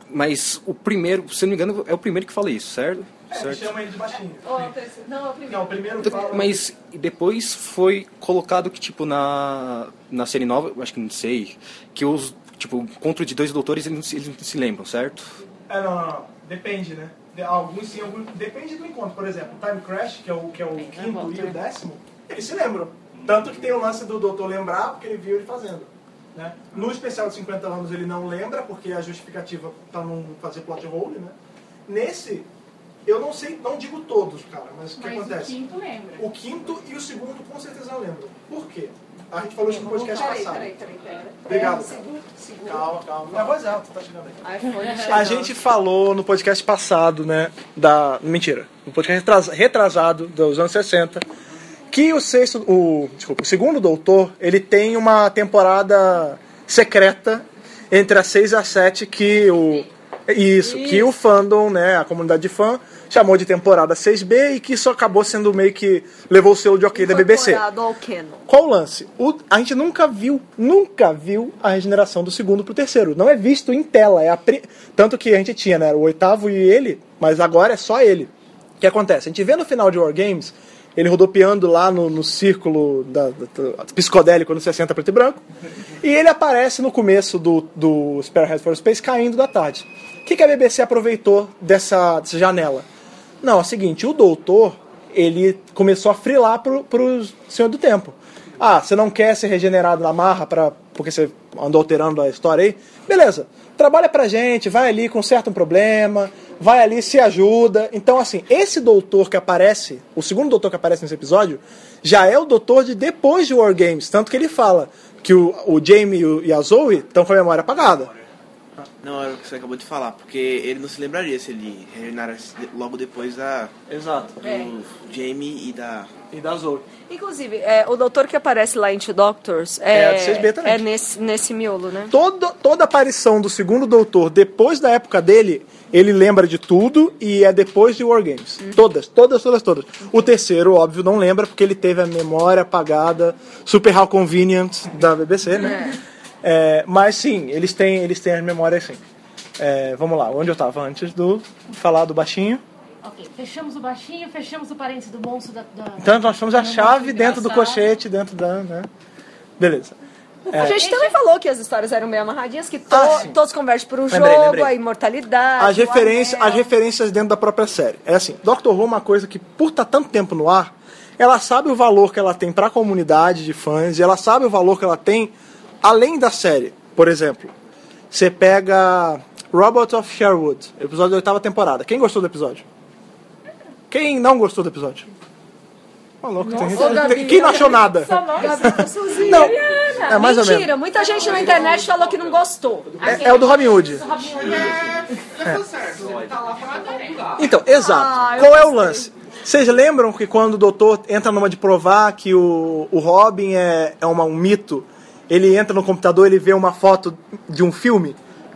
Mas o primeiro, se eu não me engano, é o primeiro que fala isso, certo? É, certo. chama ele de baixinho. Não, é o primeiro. Não, o primeiro Então, fala. mas depois foi colocado que, tipo, na, na série nova, eu acho que não sei, que os, tipo, o encontro de dois doutores, eles não se, eles não se lembram, certo? É, não, não, não. Depende, né? De- Alguns sim, alguns. Depende do encontro. Por exemplo, o Time Crash, que é o, que é o quinto e o décimo, eles se lembram. Tanto que tem o lance do doutor lembrar, porque ele viu ele fazendo. Né? No especial de cinquenta anos ele não lembra, porque a justificativa para não fazer plot hole, né? Nesse, eu não sei, não digo todos, cara, mas o que Mas acontece? o quinto lembra. O quinto e o segundo com certeza não lembram. Por quê? A gente falou isso no podcast Peraí, passado. peraí, peraí, peraí. Obrigado. É, segundo, segundo. Calma, calma. Minha voz é alta, tá chegando aí. Ai, foi A chegando. gente falou no podcast passado, né, da... Mentira. No podcast retras- retrasado dos anos sessenta, que o sexto... O, desculpa, o segundo Doutor, ele tem uma temporada secreta entre a seis e a sete que o... Isso, que o fandom, né, a comunidade de fã, chamou de temporada seis B e que isso acabou sendo meio que... levou o selo de ok da B B C. Incorporado ao canon. Qual o lance? O, a gente nunca viu, nunca viu a regeneração do segundo pro terceiro. Não é visto em tela. É a pri... Tanto que a gente tinha, né? O oitavo e ele, mas agora é só ele. O que acontece? A gente vê no final de War Games, ele rodopiando lá no, no círculo da, da, da, psicodélico no sessenta preto e branco, e ele aparece no começo do, do Spearhead for Space caindo da tarde. O que, que a B B C aproveitou dessa, dessa janela? Não, é o seguinte, o doutor, ele começou a frilar pro, pro Senhor do Tempo. Ah, você não quer ser regenerado na marra pra, porque você andou alterando a história aí? Beleza, trabalha pra gente, vai ali, conserta um problema, vai ali, se ajuda. Então, assim, esse doutor que aparece, o segundo doutor que aparece nesse episódio, já é o doutor de depois de War Games. Tanto que ele fala que o, o Jamie e, o, e a Zoe estão com a memória apagada. Não, era o que você acabou de falar, porque ele não se lembraria se ele regenerasse logo depois da... Exato. Do É. Jamie e da... E da Zoe. Inclusive, é, o doutor que aparece lá em Two Doctors é, É a de seis B também. é nesse, nesse miolo, né? Todo, toda aparição do segundo doutor depois da época dele, ele lembra de tudo e é depois de War Games. Uhum. Todas, todas, todas, todas. O terceiro, óbvio, não lembra porque ele teve a memória apagada, super how convenient da B B C, né? É, mas sim, eles têm, eles têm a memória assim. É, vamos lá, onde eu tava antes do falar do baixinho? Ok, fechamos o baixinho, fechamos o parênteses do monstro da... da... Então nós temos a chave dentro do colchete, dentro da... Né? Beleza. A gente é. também falou que as histórias eram bem amarradinhas, que to, ah, todos convergem por um lembrei, jogo, lembrei. a imortalidade. As, referência, as referências dentro da própria série. É assim, Doctor Who é uma coisa que, por estar tanto tempo no ar, ela sabe o valor que ela tem para a comunidade de fãs, e ela sabe o valor que ela tem além da série. Por exemplo, você pega Robot of Sherwood, episódio da oitava temporada. Quem gostou do episódio? Quem não gostou do episódio? Maluco, tem gente, tem, quem não achou nada? Não, é mais ou menos. Mentira, muita gente na internet falou que não gostou. É, é o do Robin Hood. É. Então, exato. Ah, qual é o lance? Vocês lembram que quando o doutor entra numa de provar que o, o Robin é, é uma, um mito, ele entra no computador, ele vê uma foto de um filme?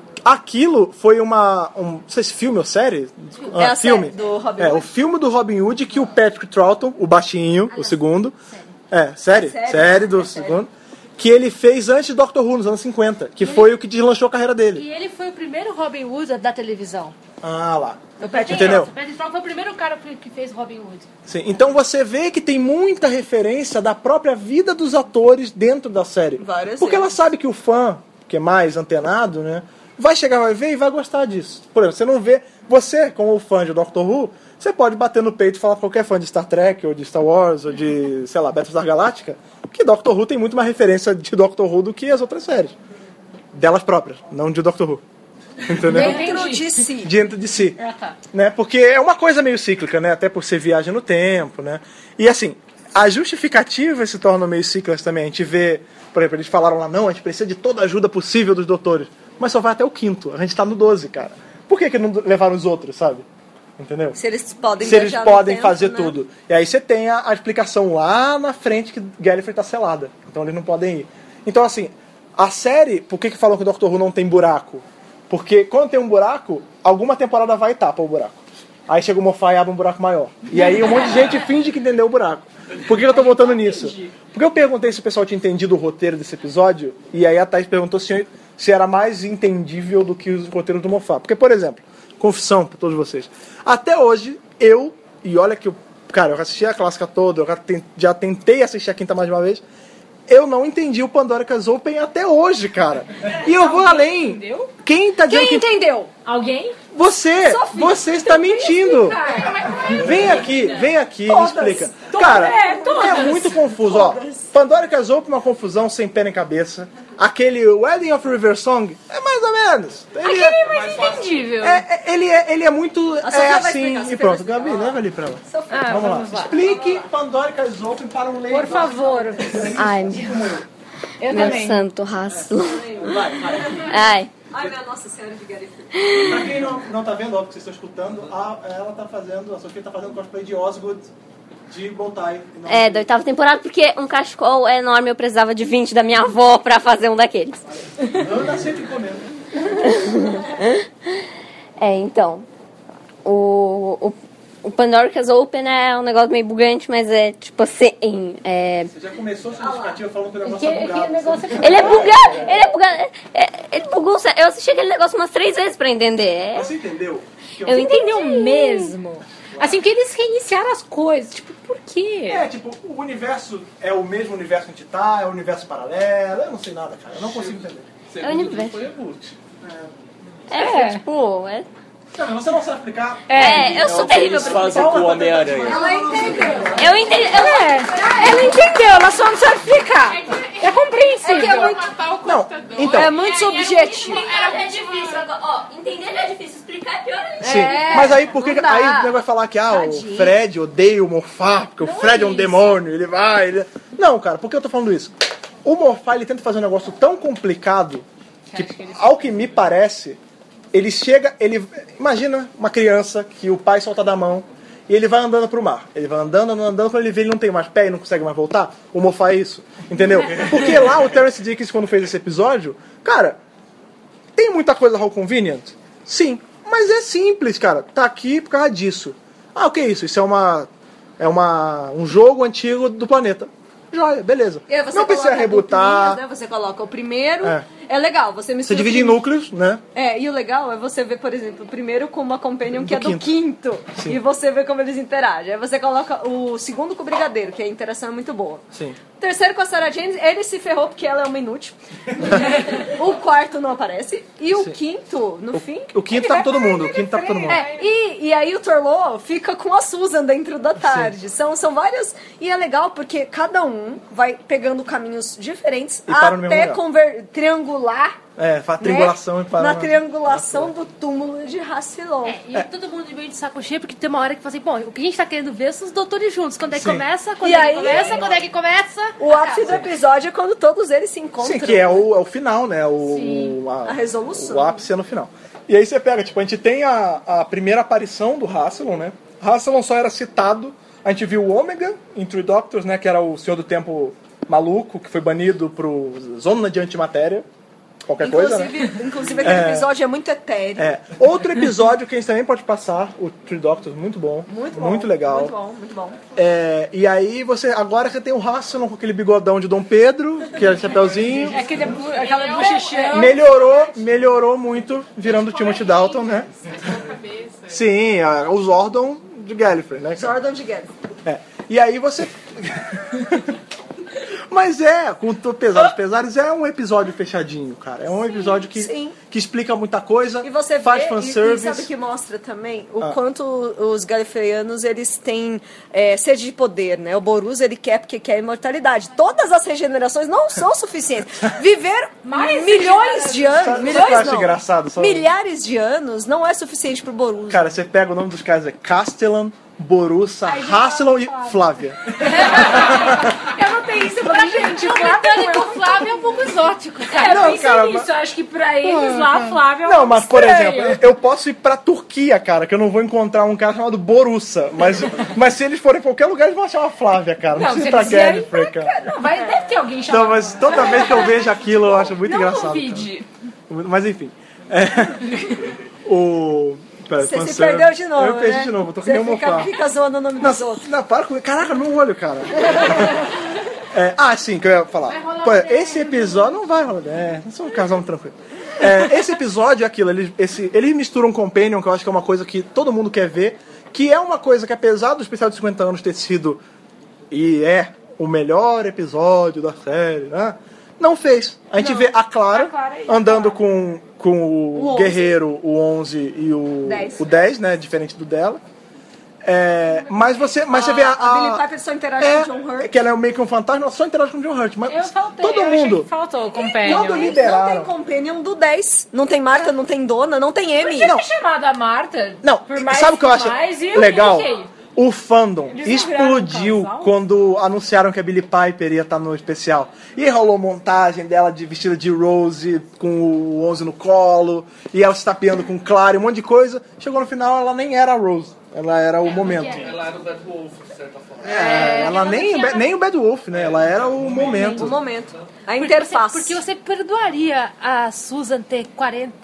Aquilo foi uma... Um, não sei se filme ou série? É ah, a filme. série do Robin É, Hood. o filme do Robin Hood que o Patrick Troughton, o baixinho, ah, o segundo... Série. É, série? Série, série do é segundo. Série. Que ele fez antes de Doctor Who, nos anos cinquenta. Que ele, foi o que deslanchou a carreira dele. E ele foi o primeiro Robin Hood da televisão. Ah, lá. O Patrick Entendeu? O Patrick Troughton foi o primeiro cara que fez Robin Hood. Sim, então você vê que tem muita referência da própria vida dos atores dentro da série. Várias Porque vezes. ela sabe que o fã, que é mais antenado, né, vai chegar, vai ver e vai gostar disso. Por exemplo, você não vê... Você, como fã de Doctor Who, você pode bater no peito e falar pra qualquer fã de Star Trek, ou de Star Wars, ou de, sei lá, Battlestar Galactica, que Doctor Who tem muito mais referência de Doctor Who do que as outras séries. Delas próprias, não de Doctor Who. Entendeu? Dentro de si. Dentro de si. Ah, tá. Né? Porque é uma coisa meio cíclica, né? Até por ser viagem no tempo, né? E assim, as justificativas se tornam meio cíclicas também. A gente vê, por exemplo, eles falaram lá, não, a gente precisa de toda a ajuda possível dos doutores. Mas só vai até o quinto. A gente tá no doze, cara. Por que que não levaram os outros, sabe? Entendeu? Se eles podem, Se eles podem tempo, fazer né? tudo. E aí você tem a, a explicação lá na frente que Gallifrey tá selada. Então eles não podem ir. Então assim, a série, por que que falam que o Doctor Who não tem buraco? Porque quando tem um buraco, alguma temporada vai e tapa o buraco. Aí chega o Moffat e abre um buraco maior. E aí um monte de gente finge que entendeu o buraco. Por que eu tô voltando nisso? Porque eu perguntei se o pessoal tinha entendido o roteiro desse episódio, e aí a Thaís perguntou se, se era mais entendível do que os roteiros do Moffat. Porque, por exemplo, confissão pra todos vocês, até hoje, eu, e olha que eu, cara, eu assisti a clássica toda, eu já, tem, já tentei assistir a quinta mais de uma vez, eu não entendi o Pandorica's Open até hoje, cara. E eu vou além. Entendeu? Quem tá dizendo Quem que... entendeu? Alguém? Você, Sofia, você está mentindo. Vem aqui, vem aqui, me explica. Cara, é muito confuso, ó. Pandorica's Open é uma confusão sem pé nem cabeça. Aquele Wedding of River Song é mais ou menos. Ele Aquele é mais entendível. É, é, ele, é, ele é muito A é Sofia vai assim explicar, e pronto. Gabi, leva ali pra ela. Ah, Vamos lá. vamos lá. Explique Pandorica's Open para um leigo. Por favor. Ai, meu, Eu meu também. santo raço. Vai, vai. Ai. Ai, minha Nossa Senhora de Gallifrey. Pra quem não, não tá vendo, ó, porque vocês estão escutando, a, ela tá fazendo, a Sofia tá fazendo cosplay de Osgood de Bowtie. É, da oitava temporada, porque um cachecol é enorme, eu precisava de vinte da minha avó pra fazer um daqueles. Anda sempre comendo. É, então, o, o, o Pandorica's Open é um negócio meio bugante, mas é tipo assim, é... Você já começou a sua justificativa falando que o negócio Que, é que bugado. negócio é... Ele é bugado, ele é bugado, é, ele bugou, eu assisti aquele negócio umas três vezes pra entender. É, Você entendeu? Que eu entendi. Entendeu mesmo? Assim, porque eles reiniciaram as coisas. Tipo, por quê? É, tipo, o universo é o mesmo universo que a gente tá, é o universo paralelo, eu não sei nada, cara, eu não consigo entender. É o universo. Foi reboot. É, tipo, é... Não, você não sabe explicar? É, eu sou terrível Eles pra fazem com o Homem-Aranha. Ela entendeu. Eu entendi. Eu... É, ela entendeu, ela só não sabe explicar. É compreensível. É que é muito, Não, então, é muito subjetivo. É difícil, ó, entender já é difícil, explicar é pior ainda. sim, É, mas aí por que não dá. aí o nego vai falar que ah, Tadinho. o Fred odeia o Moffat, porque o Fred é um demônio, ele vai... Ele... Não, cara, por que eu tô falando isso? O Moffat, ele tenta fazer um negócio tão complicado que, ao que me parece, ele chega, ele imagina uma criança que o pai solta da mão e ele vai andando pro mar. Ele vai andando, andando, andando, quando ele vê ele não tem mais pé e não consegue mais voltar. O Moffat é isso, entendeu? Porque lá o Terence Dickinson, quando fez esse episódio, cara, tem muita coisa how convenient? Sim, mas é simples, cara. Tá aqui por causa disso. Ah, o que é isso? Isso é uma é uma um jogo antigo do planeta. Joia, beleza. E aí você Não precisa coloca rebutar. duplinhas, né? Você coloca o primeiro É. É legal, você mistura... Você divide em núcleos, né? É, e o legal é você ver, por exemplo, primeiro com uma companion que Do é do quinto, Sim. e você vê como eles interagem. Aí você coloca o segundo com o brigadeiro, que a interação é muito boa. Sim. O terceiro com a Sarah Jane, ele se ferrou porque ela é uma inútil. O quarto não aparece. E o Sim. quinto, no fim... O quinto ele tá vai com todo pra mundo, o quinto tá com todo mundo. É, e, e aí o Torlo fica com a Susan dentro da tarde. São, são várias... E é legal porque cada um vai pegando caminhos diferentes E para no mesmo até lugar. conver- triangular. É, faz triangulação né? e para Na na- triangulação do túmulo de Rassilon. É, e todo mundo meio de saco cheio, porque tem uma hora que fala assim, bom, o que a gente tá querendo ver são os doutores juntos. Quando é que Sim. começa, quando E é que aí- começa, quando é que começa. O ápice do episódio é quando todos eles se encontram. Sim, que é o, é o final, né? O, Sim. o- A resolução. O ápice é no final. E aí você pega, tipo, a gente tem a, a primeira aparição do Rassilon, né? Rassilon só era citado, a gente viu o Ômega em Three Doctors, né? Que era o Senhor do Tempo maluco, que foi banido pro Zona de Antimatéria. Qualquer coisa, né? Inclusive, inclusive aquele É. episódio é muito etéreo. É. Outro episódio que a gente também pode passar, o Three Doctors, muito bom. Muito bom. Muito legal. Muito bom, muito bom. É, e aí você, agora você tem o Rassilon com aquele bigodão de Dom Pedro, que era chapeuzinho. É aquele, aquela bochechão. Melhorou, melhorou muito, virando o Timothy Dalton, né? Sim, a, o Zordon de Gallifrey, né? cara? Zordon de Gallifrey. É. E aí você... Mas é, com to- pesados pesares, é um episódio fechadinho, cara. É um episódio que, sim. que explica muita coisa, E você vê, faz e, e fanservice. sabe que mostra também o Ah. quanto os galifreanos, eles têm é, sede de poder, né? O Borus, ele quer porque quer imortalidade. Todas as regenerações não são suficientes. Viver Mais milhões de anos, Sabe o que milhões eu acho não, engraçado? Só- milhares de anos não é suficiente pro Borus. Cara, você pega o nome dos caras, é Castellan, Borussa, Rassilon e Flávia. Eu não tenho isso pra gente. O britânico Flávio é um pouco exótico, cara. É, Não, não, pensei cara, nisso. mas- Eu acho que pra eles lá, Flávio é um Não, mas por estranho. exemplo, eu posso ir pra Turquia, cara, que eu não vou encontrar um cara chamado Borussa. Mas, mas se eles forem em qualquer lugar, eles vão achar uma Flávia, cara. Não, Não, precisa se ir pra eles vierem Gallifrey, cara. Não, vai, deve ter alguém chamado. Não, mas toda vez que eu vejo aquilo, eu acho muito Não engraçado. duvide. cara. Mas enfim. É, o. Pera, Você se fanservice. perdeu de novo, Eu perdi né? de novo, eu tô que Você nem um fica, mofá. fica zoando o nome dos outros. Não, para com. Caraca, no olho, cara. É, ah, sim, que eu ia falar. Pô, esse episódio não vai rolar. É, não sou um casal tranquilo. É, esse episódio é aquilo, eles, esse, eles misturam um Companion, que eu acho que é uma coisa que todo mundo quer ver, que é uma coisa que, apesar do especial de cinquenta anos ter sido e é o melhor episódio da série, né? Não fez. A gente vê a Clara, A Clara é andando com, com o, O onze. Guerreiro, o onze e o dez. o dez, né? Diferente do dela. É, mas você, mas você vê a, A Billie Piper só interage é, com o John Hurt. que ela é meio que um fantasma, ela só interage com o John Hurt. Mas Eu faltei, todo eu achei mundo. que faltou o Quando companion. liberaram. Não tem Companion do dez. Não tem Marta, não tem Dona, não tem Amy. Podia Não. ter chamado a Marta. Não, por mais, sabe o que eu acho mais, e o legal? Mickey. O fandom Eles não viraram um explodiu casal? quando anunciaram que a Billie Piper ia estar no especial. E rolou montagem dela de vestida de Rose, com o onze no colo, e ela se tapeando com Clara, e um monte de coisa. Chegou no final, ela nem era a Rose. Ela era o momento. Ela era o Bad Wolf, de certa forma. É, ela nem, nem o Bad Wolf, né? Ela era o momento. No momento. A Porque interface. você, porque você perdoaria a Susan ter quarenta,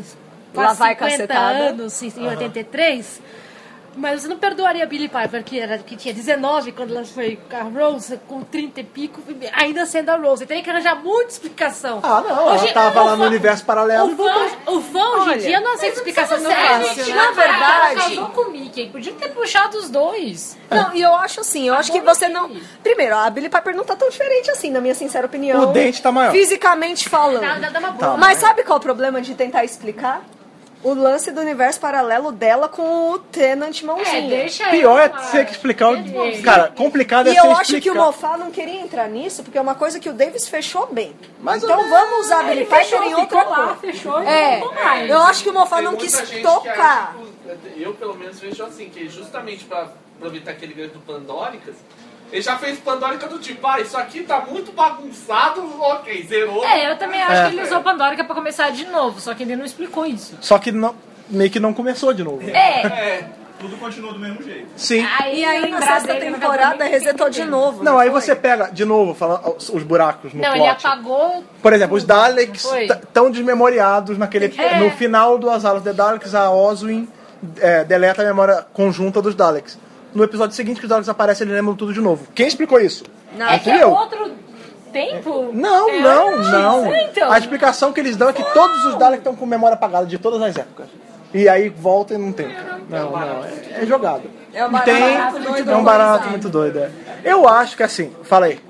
Lá quase vai cinquenta cacetada. anos em em oitenta e três, mas você não perdoaria a Billie Piper, que, era, que tinha dezenove quando ela foi com a Rose, com trinta e pico, ainda sendo a Rose. Você teria que arranjar muita explicação. Ah, não, ela tava lá no universo paralelo. O fã, o fã hoje em Olha, dia não aceita explicação não fácil. fácil, né? na verdade- Ela casou com o Mickey. Podia ter puxado os dois. Não, e eu acho assim, eu acho que você não... Primeiro, a Billie Piper não tá tão diferente assim, na minha sincera opinião. O dente tá maior. Fisicamente falando. Nada, dá uma boa. Tá. Mas sabe qual é o problema de tentar explicar? O lance do universo paralelo dela com o Tenant É, mãozinha. deixa Pior é ela- ter que explicar o. Beleza. Cara, complicado é E você eu acho que o explicar. Moffat não queria entrar nisso, porque é uma coisa que o Davis fechou bem. Mais ou então menos. vamos usar a Billie Ele Piper fechou, em outra ficou lá, coisa. fechou e É, não voltou mais. eu acho que o Moffat Tem não muita quis gente que tocar. acha, tipo, eu pelo menos vejo assim, que justamente pra aproveitar aquele gancho do Pandóricas, ele já fez Pandórica do tipo, ah, isso aqui tá muito bagunçado, ok, zerou. É, eu também acho É. que ele usou Pandórica pra começar de novo, só que ele não explicou isso. Só que não, meio que não começou de novo. É. É. Tudo continua do mesmo jeito. Sim. Aí, E aí na lembrar sexta dele, temporada não resetou de novo. Não, aí foi? você pega, de novo, falando os, os buracos no Não, ele plot. apagou. Por exemplo, os Daleks Não foi? estão desmemoriados naquele. É. No final do As Alas de Daleks, a Oswin é, deleta a memória conjunta dos Daleks. No episódio seguinte que os Daleks aparecem, eles lembram tudo de novo. Quem explicou isso? Não. É Não que fui é eu. outro. tempo? Não, É não, antes. não. É, então. A explicação que eles dão é que todos os Daleks estão com memória apagada de todas as épocas. E aí volta e não tem. Não, não. É, é jogado. É um E barato tem, muito é um barato muito doido. É. Eu acho que assim, fala aí.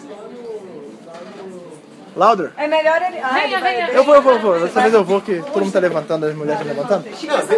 Louder? É melhor ele... Ah, Venha, ele vai- venha. Eu vou, eu vou, eu vou. Dessa vez eu vou, que todo mundo tá levantando, as mulheres estão levantando.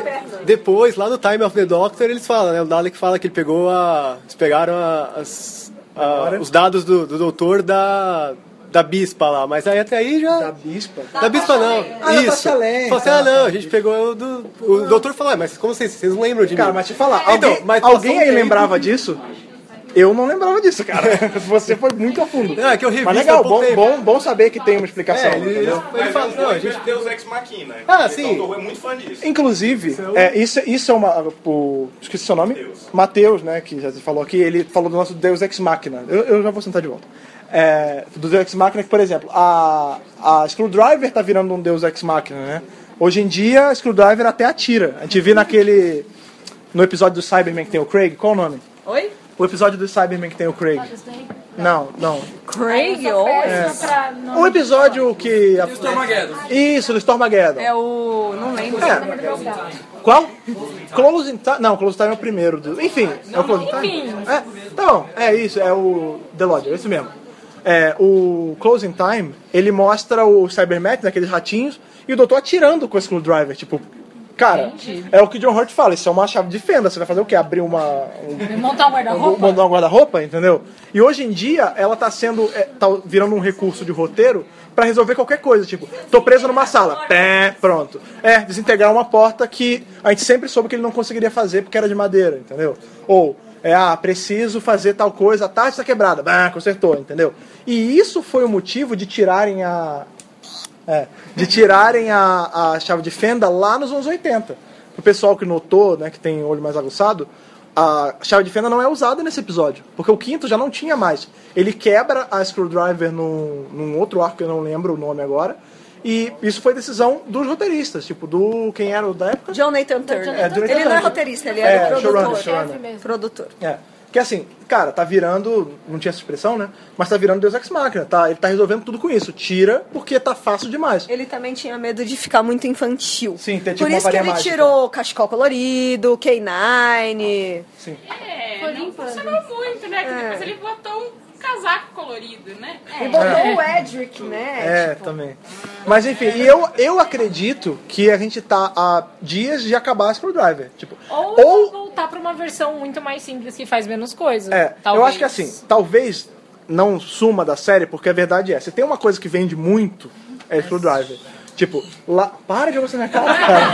Depois, lá no Time of the Doctor, eles falam, né? O Dalek fala que ele pegou a... Eles pegaram a- as, a- os dados do, do doutor da... Da bispa lá, mas aí até aí já... Da bispa? Da bispa não, Ah, da isso. Tasha Lane. Falou assim, ah não, a gente pegou o do... O doutor falou, ah, mas como vocês, vocês não lembram de mim? Cara, mas te falar, Então, alguém, mas alguém passou um aí tempo. lembrava disso? Eu não lembrava disso, cara. Você foi muito a fundo. Não, é que eu revi Mas isso legal, há pouco bom, tempo. bom, bom saber que tem uma explicação. É, ele- entendeu? ele fala, não, a gente... Deus Ex Machina. Ah, sim. Então, eu sou muito fã disso. Inclusive, é, isso, isso é uma. O, esqueci seu nome? Matheus, né? Que já se falou aqui, ele falou do nosso Deus Ex Machina. Eu, eu já vou sentar de volta. É, do Deus Ex Machina, que, por exemplo, a, a Screwdriver tá virando um Deus Ex Machina, né? Hoje em dia, a Screwdriver até atira. A gente viu naquele. No episódio do Cyberman que tem o Craig, qual o nome? Oi? O episódio do Cyberman que tem o Craig. Não, não. Craig? Eu sou É. péssima pra nome. O episódio que. A... Stormageddon. Isso, do Stormageddon. É o... não lembro. É. Qual? Closing Time. Não, Closing Time é o primeiro. Do... Enfim, é o Closing Time. Enfim. É, tá bom, é isso, é o The Lodger, é isso mesmo. É, o Closing Time, ele mostra o Cybermet, naqueles ratinhos, e o doutor atirando com o Screwdriver, tipo, cara, é o que o John Hurt fala, isso é uma chave de fenda, você vai fazer o quê? Abrir uma... Um, Montar um guarda-roupa? montar um guarda-roupa, entendeu? E hoje em dia, ela tá sendo, é, tá virando um recurso de roteiro pra resolver qualquer coisa, tipo, tô preso numa sala, pé, pronto. É, desintegrar uma porta que a gente sempre soube que ele não conseguiria fazer porque era de madeira, entendeu? Ou... É, ah, preciso fazer tal coisa, a tarde está quebrada, bah, consertou, entendeu? E isso foi o motivo de tirarem a. É, de tirarem a, a chave de fenda lá nos anos oitenta. O pessoal que notou, né, que tem olho mais aguçado, a chave de fenda não é usada nesse episódio, porque o quinto já não tinha mais. Ele quebra a Screwdriver num, num outro arco que eu não lembro o nome agora. E isso foi decisão dos roteiristas, tipo, do... Quem era o da época? John Nathan Turner. É, Jonathan ele não é Turner. roteirista, ele era É, produtor. showrunner, showrunner. Produtor. É. Que assim, cara, tá virando... Não tinha essa expressão, né? Mas tá virando Deus Ex Machina. Tá, ele tá resolvendo tudo com isso. Tira, porque tá fácil demais. Ele também tinha medo de ficar muito infantil. Sim, ter tipo Por uma isso que varinha ele mágica. tirou Cachecol Colorido, K nove. Sim. É, não funcionou muito, né? Que É. depois ele botou um casaco colorido, né? E botou É. o Edric, né? É, Tipo, também. Mas enfim, e eu, eu acredito que a gente tá há dias de acabar a Screwdriver. Tipo, Ou, ou voltar pra uma versão muito mais simples que faz menos coisa. É, talvez. eu acho que assim, talvez não suma da série, porque a verdade é, se tem uma coisa que vende muito, é Screwdriver. Tipo, lá... Para de você na cara,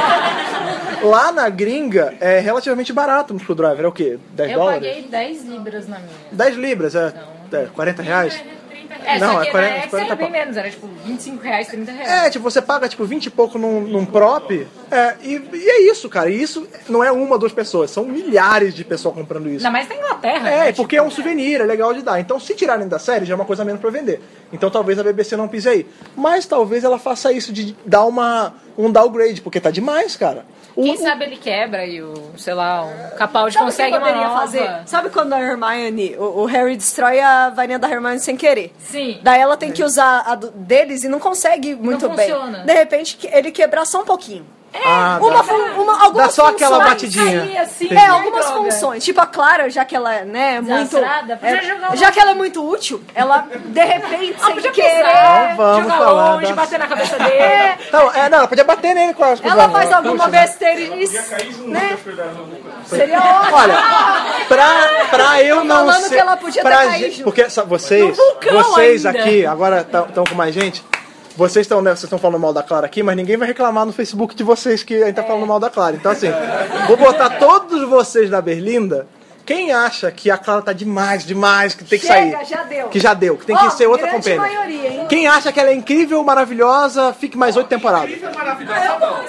cara. Lá na gringa, é relativamente barato um Screwdriver. É o quê? dez Eu dólares? paguei dez libras na minha. dez libras, é, é quarenta reais? É, Não, só é que quarenta, na X quarenta era bem pau. menos, era tipo vinte e cinco reais, trinta reais. É, tipo, você paga tipo vinte e pouco num, num prop, é, e, e é isso, cara. E isso não é uma ou duas pessoas, são milhares de pessoas comprando isso. Ainda mais na Inglaterra. É, né? porque é um souvenir, é legal de dar. Então, se tirarem da série, já é uma coisa a menos pra vender. Então, talvez a B B C não pise aí. Mas talvez ela faça isso de dar uma, um downgrade, porque tá demais, cara. O- Quem o- sabe ele quebra e o, sei lá, o Capaldi Sabe o consegue que uma poderia nova. fazer? Sabe quando a Hermione, o, o Harry destrói a varinha da Hermione sem querer? Sim. Daí ela tem que usar a do- deles e não consegue muito bem. funciona. De repente, que- ele quebrar só um pouquinho. Ah, uma, dá. fun- uma, algumas Dá só aquela funções. batidinha. Aí, assim, Entendi. É, algumas droga. funções. Tipo a Clara, já que ela é, né, muito... Desastrada, podia é, jogar um- já que ela é muito útil, ela, de repente, Ah, sem podia querer... pisar, Não vamos jogar falar longe, das- bater na cabeça dele. É, Não, é, não, ela podia bater nele com a ela faz alguma besteira e... Né? Seria ótimo. Olha, pra, pra eu não falando ser... que ela podia ter pra caído. gente- Porque sa- vocês, No vulcão vocês ainda. aqui, agora estão com mais gente... Vocês estão, né, vocês estão falando mal da Clara aqui, mas ninguém vai reclamar no Facebook de vocês que a gente tá falando mal da Clara. Então, assim, vou botar todos vocês na Berlinda. Quem acha que a Clara tá demais, demais, que tem que Chega, sair? já deu. Que já deu, que tem Ó, que ser outra grande companhia. maioria, hein? Quem acha que ela é incrível, maravilhosa, fique mais oito temporadas. Incrível, maravilhosa, não.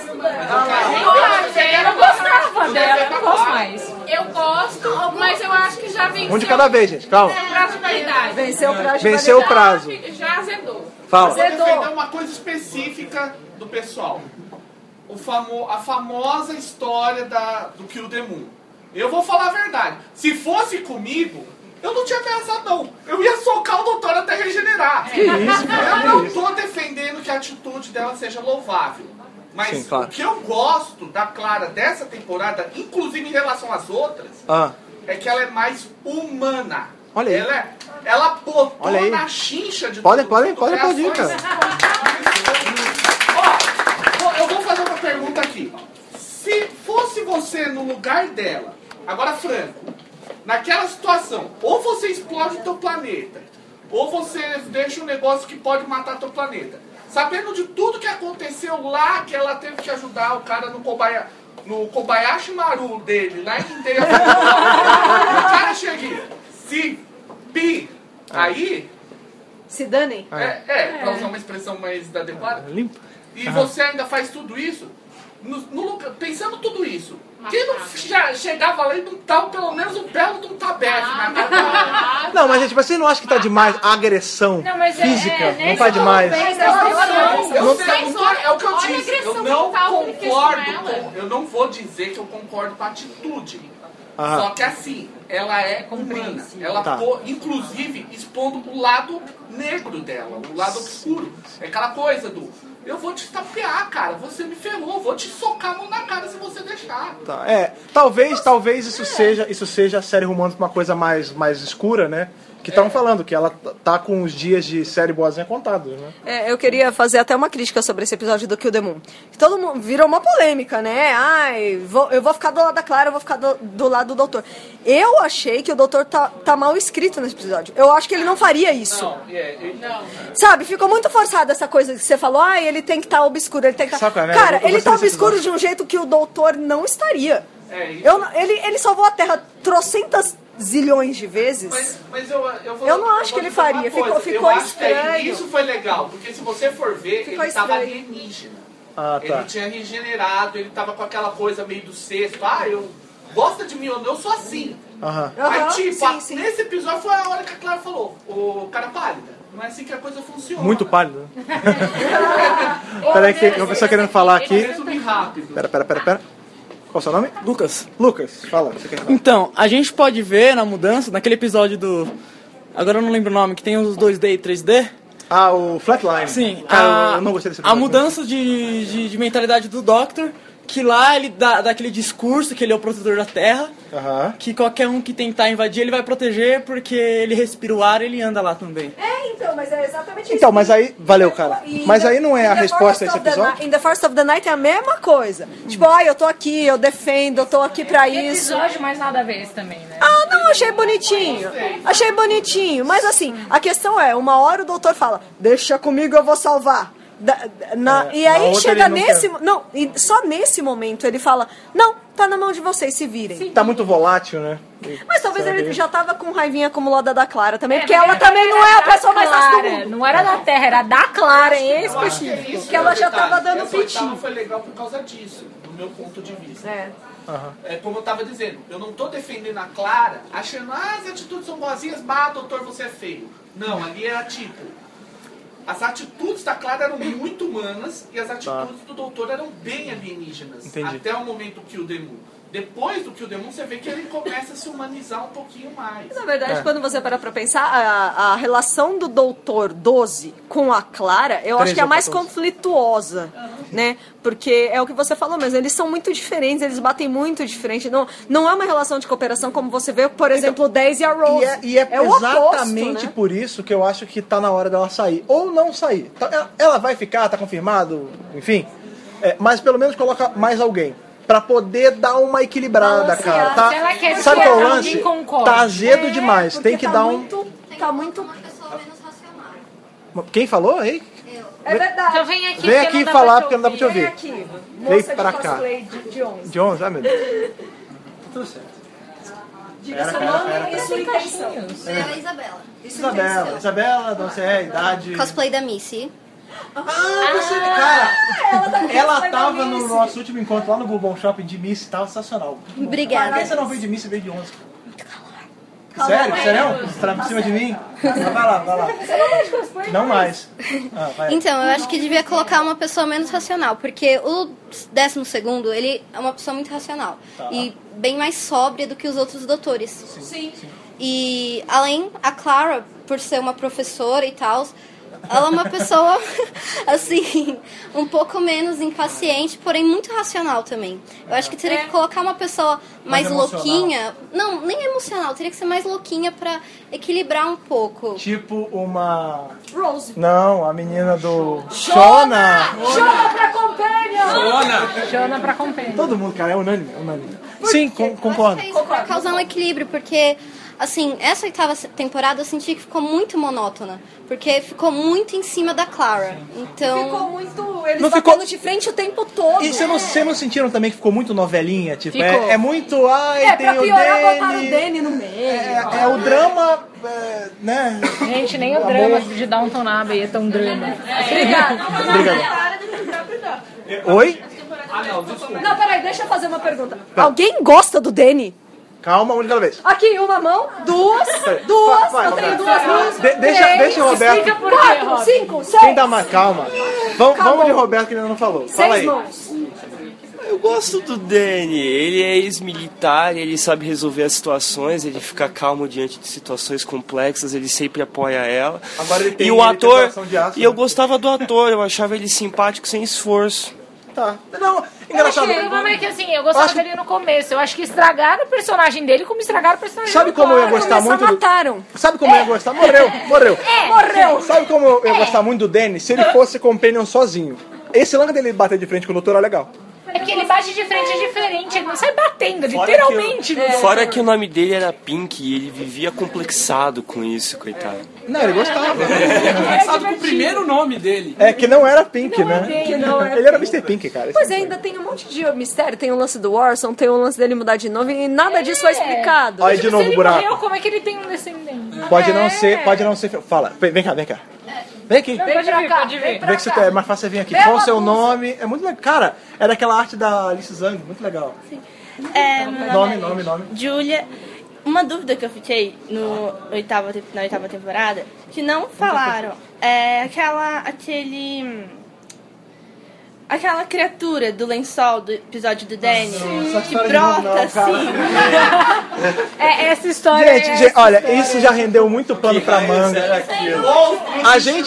Eu não gostava dela, eu não gosto mais. Eu gosto, mas eu acho que já venceu Um de cada vez, gente, calma. o prazo de validade. Venceu o prazo de Venceu o prazo. Já azedou. Fala. Vou defender uma coisa específica do pessoal. O famo, a famosa história da, do Kill the Moon. Eu vou falar a verdade. Se fosse comigo, Eu não tinha ameaçado, não. Eu ia socar o doutor até regenerar. Que isso, cara, Eu que não tô defendendo que a atitude dela seja louvável. Mas Sim, claro. o que eu gosto da Clara dessa temporada, inclusive em relação às outras, Ah, é que ela é mais humana. Olha aí. Ela, é- ela botou Olha aí. na chincha de Pode, todo pode, mundo pode aplaudir, reações. Ó, eu vou fazer uma pergunta aqui. Se fosse você no lugar dela, agora Franco, naquela situação, ou você explode o teu planeta, ou você deixa um negócio que pode matar teu planeta. Sabendo de tudo que aconteceu lá, que ela teve que ajudar o cara no Kobaya, no Kobayashi Maru dele, lá em Indeia. O cara chega e se pi, aí... Se danem? É, é, pra usar uma expressão mais adequada. Limpo. E Aham. você ainda faz tudo isso, no, no lugar- pensando tudo isso. Quem não já chegava lá e não tava pelo menos um belo de um tabefe na cara? Não, mas gente, você não acha que tá demais a agressão Não, mas é- física? é, não tá demais? Eu Não- sei, não tô- é o que eu Olha a disse. Eu agressão não mental que ele fez concordo com ela. com. Eu não vou dizer que eu concordo com a atitude. Aham. Só que assim, ela é humana. Ela, Tá. pô, inclusive, expondo o lado negro dela, o lado obscuro. É aquela coisa do. Eu vou te tapear, cara. Você me ferrou. Vou te socar a mão na cara se você deixar. Tá, é, talvez, talvez isso seja, isso seja a série rumando pra uma coisa mais, mais escura, né? Que estavam falando que ela tá com os dias de série boazinha contados, né? É, eu queria fazer até uma crítica sobre esse episódio do Kill the Moon. Que todo mundo virou uma polêmica, né? Ai, vou- eu vou ficar do lado da Clara, eu vou ficar do, do lado do doutor. Eu achei que o doutor tá, tá mal escrito nesse episódio. Eu acho que ele não faria isso. Não, é, ele- Sabe, ficou muito forçada essa coisa que você falou, ah, ele tem que estar obscuro, ele tem que estar... Saca, né? Cara, Eu- eu ele gostei tá desse obscuro episódio. de um jeito que o doutor não estaria. É, isso. Eu, não- ele, ele salvou a Terra trocentas zilhões de vezes. Mas, mas eu, eu, vou, Eu não acho vou que ele dizer uma faria, ficou- coisa. ficou eu acho que estranho. isso foi legal, porque se você for ver, Ficou ele estava estranho. alienígena. Ah, tá. Ele tinha regenerado, ele tava com aquela coisa meio do sexto. Ah, eu gosta de mim ou não, eu sou assim. Aham. Aham, Aí, tipo, sim, a- sim. nesse episódio foi a hora que a Clara falou: o cara pálida, não é assim que a coisa funciona. Muito pálido. né? Peraí, que eu pessoa querendo falar aqui. Resumir rápido. Pera, pera, pera, pera. Qual é o seu nome? Lucas. Lucas, fala. Você quer falar? Então, a gente pode ver na mudança, naquele episódio do... Agora eu não lembro o nome, que tem os dois D e três D. Ah, o Flatline. Sim. Cara, a, eu não gostei desse A episódio. mudança de, de, de mentalidade do Doctor, que lá ele dá, dá aquele discurso que ele é o protetor da Terra, Aham. que qualquer um que tentar invadir ele vai proteger porque ele respira o ar e ele anda lá também. É, então, mas é exatamente isso. Então, mas aí. Valeu, cara. E Mas in aí the- não é a in the resposta a Forest esse of the episódio? Ni- In the First of the Night é a mesma coisa. Tipo, ah, eu tô aqui, eu defendo, eu tô aqui pra isso. Episódio, mas nada a ver isso também, né? Ah, não, achei bonitinho. Achei bonitinho. Mas assim, a questão é, uma hora o doutor fala, deixa comigo, eu vou salvar. Da- na- É, e na aí outra chega ele não nesse... quer. Não, e só nesse momento ele fala, não, tá na mão de vocês, se virem. Tá muito volátil, né? Mas talvez Sabe? ele já tava com raivinha acumulada da Clara também, É, porque mas ela era- também não é a era pessoa mais fácil do Clara, mundo. Não era da Terra, era da Clara em Eu acho que é específico. isso Porque ela é o já detalhe. tava dando Essa oitava piti. foi legal por causa disso, do meu ponto de vista. É. Aham. É como eu tava dizendo, eu não tô defendendo a Clara, achando, ah, as atitudes são boazinhas, bah, doutor, você é feio. Não, ali era tipo, as atitudes da Clara eram muito humanas e as atitudes do doutor eram bem alienígenas. Entendi. Até o momento que o Demu. Depois do Kill the Moon, você vê que ele começa a se humanizar um pouquinho mais. Na verdade, É. quando você parar pra pensar, a, a relação do doutor doze com a Clara, eu acho treze que é a ou mais quatorze. conflituosa, né? Porque é o que você falou mesmo, eles são muito diferentes, eles batem muito diferente. Não, não é uma relação de cooperação como você vê, por exemplo, o dez e a Rose. E é, e é, o exatamente oposto, né? por isso que eu acho que tá na hora dela sair. Ou não sair. Tá- ela- Ela vai ficar, tá confirmado, enfim. É, mas pelo menos coloca mais alguém. Pra poder dar uma equilibrada, Balancear. cara. Tá, Se ela quer sabe que qual é o alguém lance? concorde. Tá azedo É, demais. porque Tem que tá dar um. muito, tá muito... Uma pessoa menos racional. Quem falou aí? É verdade. Então vem aqui, Vem porque aqui não dá falar pra te porque não dá pra te Vem ouvir. aqui, Vem moça pra de cá. cosplay de, de onze. De onze, ai meu Deus. Tudo certo. Diga Pera, seu pera, nome pera, e pera. sua intenção. Eu é a Isabela. Isabela, Isabela, não sei, a idade. Cosplay da Missy. Ah, você, cara, ela tá ela cosplay da tava no Missy. nosso último encontro lá no Bourbon Shopping de Missy, tava sensacional. Obrigada. Por que você não veio de Missy e veio de onze? Sério? Sério? Você tá por cima de mim? Vai lá, vai lá. Você não vai de cosplay? Não mais. Ah, vai. Então, eu acho que devia colocar uma pessoa menos racional, porque o décimo segundo, ele é uma pessoa muito racional. Tá. E bem mais sóbria do que os outros doutores. Sim. E além, a Clara, por ser uma professora e tal, ela é uma pessoa, assim, um pouco menos impaciente, porém muito racional também. Eu acho que teria que colocar uma pessoa mais, mais louquinha. Não, nem emocional, teria que ser mais louquinha pra equilibrar um pouco. Tipo uma... Rose. Não, a menina do... Shona! Shona pra Companion! Shona! Shona pra Companion. Todo mundo, cara, é unânime. É unânime. Sim, com, concordo. É isso, pra causar um equilíbrio, porque... Assim, essa oitava temporada eu senti que ficou muito monótona. Porque ficou muito em cima da Clara. Então... Ficou muito... Eles Não batendo ficou- de frente o tempo todo. E vocês não, vocês não sentiram também que ficou muito novelinha? Tipo, é, Ficou. é muito... Ai, É, tem pra o piorar, Danny, botaram o Danny no meio. É, é o drama, é, né? Gente, nem o drama de Downton Abbey é tão drama. Obrigada. Oi? Ah, não, desculpa. Não, peraí, deixa eu fazer uma pergunta. Alguém gosta do Danny? Calma, uma de cada vez. Aqui, uma mão, duas, duas, Vai, vai, eu tenho vai. duas mãos. De- deixa- três, deixa o Roberto- Explica por quê, quatro, cinco, seis. Quem dá mais? Calma. Vamos, Acabou. vamos de Roberto, que ainda não falou. Fala Seis aí. mãos. Eu gosto do Danny, ele é ex-militar, ele sabe resolver as situações, ele fica calmo diante de situações complexas, ele sempre apoia ela. Agora ele tem- e o ele tem ator, coração de aço, e eu né? gostava do ator, eu achava ele simpático sem esforço. Tá. Não, Eu acho que o problema é que assim, eu gostava Acho- dele no começo. Eu acho que estragaram o personagem dele como estragaram o personagem Sabe do como eu ia Clara. gostar muito do... Mataram. Sabe como eu ia gostar? Morreu, morreu. É. Morreu. Sabe como eu ia gostar muito do Danny? Se ele fosse companion sozinho. Esse lance dele bater de frente com o doutor é legal. É que ele bate de frente é diferente, ele não sai batendo, Fora literalmente. que, no- fora que o nome dele era Pink e ele vivia complexado com isso, coitado. Não, ele gostava. Começado com o primeiro nome dele. É que não era Pink, né? Que não é Ele era mister Pink, cara. Pois é, ainda tem um monte de mistério. Tem o lance do Orson, tem o lance dele mudar de novo e nada disso foi explicado. Olha de novo o Ele buraco. morreu, como é que ele tem um descendente? Pode não ser, pode não ser. Fala, vem vem cá, vem cá. Vem aqui. Vem pra cá, vem Vê pra que você cá. tá- é mais fácil você vir aqui. Bela Qual o seu blusa. nome? É muito legal. Cara, é daquela arte da Alice Zang, muito legal. É, meu Nome, é nome, nome. Julia. Uma dúvida que eu fiquei no oitava, te- na oitava temporada, que não falaram, é aquela, aquele... Aquela criatura do lençol do episódio do Danny, essa que história de novo brota não, cara. assim. É, essa história Gente, é gente, essa olha, história. isso já rendeu muito pano pra manga. A gente.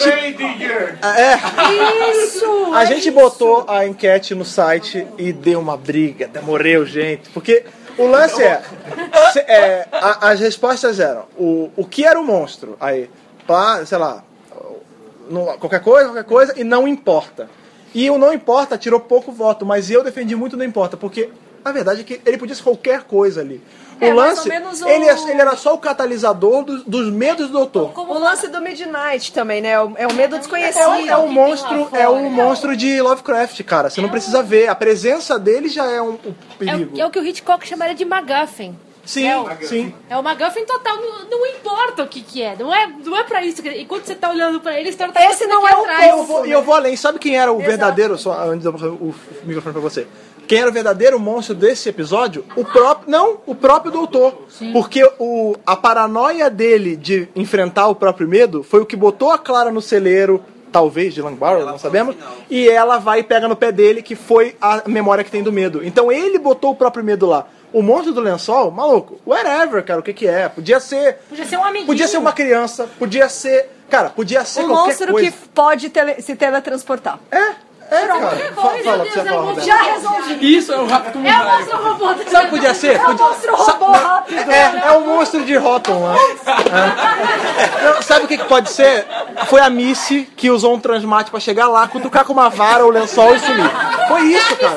É. Isso! A gente botou a enquete no site e deu uma briga, até morreu gente. Porque o lance é. se- é, a- as respostas eram: o, o que era o monstro? Aí, pá, sei lá, no- qualquer coisa, qualquer coisa, e não importa. E o não importa tirou pouco voto, mas eu defendi muito não importa, porque a verdade é que ele podia ser qualquer coisa ali. O É, mais lance, ou menos o- ele, é- ele era só o catalisador dos, dos medos do doutor. O lance do Midnight também, né? É o, é o medo desconhecido. É, um- é um monstro, é um monstro de Lovecraft, cara. Você não precisa ver. A presença dele já é um, um É perigo. o, é o que o Hitchcock chamaria de MacGuffin. Sim, é o, sim. É o MacGuffin total, não, não importa o que, que é. Não é, não é pra isso. que- Enquanto você tá olhando pra ele, você tá Esse não aqui é o atrás. E eu vou, e eu vou além. Sabe quem era o verdadeiro... Só antes de eu passar o, o microfone pra você. Quem era o verdadeiro monstro desse episódio? O próprio... Não, o próprio doutor. Porque o, a paranoia dele de enfrentar o próprio medo foi o que botou a Clara no celeiro, talvez, de Langbarrow, não sabemos. E ela vai e pega no pé dele, que foi a memória que tem do medo. Então ele botou o próprio medo lá. O monstro do lençol, maluco, whatever, cara, o que que é? Podia ser... Podia ser um amiguinho. Podia ser uma criança, podia ser... Cara, podia ser Um qualquer monstro coisa. que pode tele- se teletransportar. É, é, cara. Fa- Fala o que você fala, Roberto. Já resolvi. Isso é o Rapto É o monstro robô. Sabe o que podia ser? É o Podia- monstro Sa- robô não, rápido. É, é o monstro de Rotten lá. É. Não, sabe o que, que pode ser? Foi a Missy que usou um transmate pra chegar lá, cutucar com uma vara o lençol e sumir. Foi isso, cara.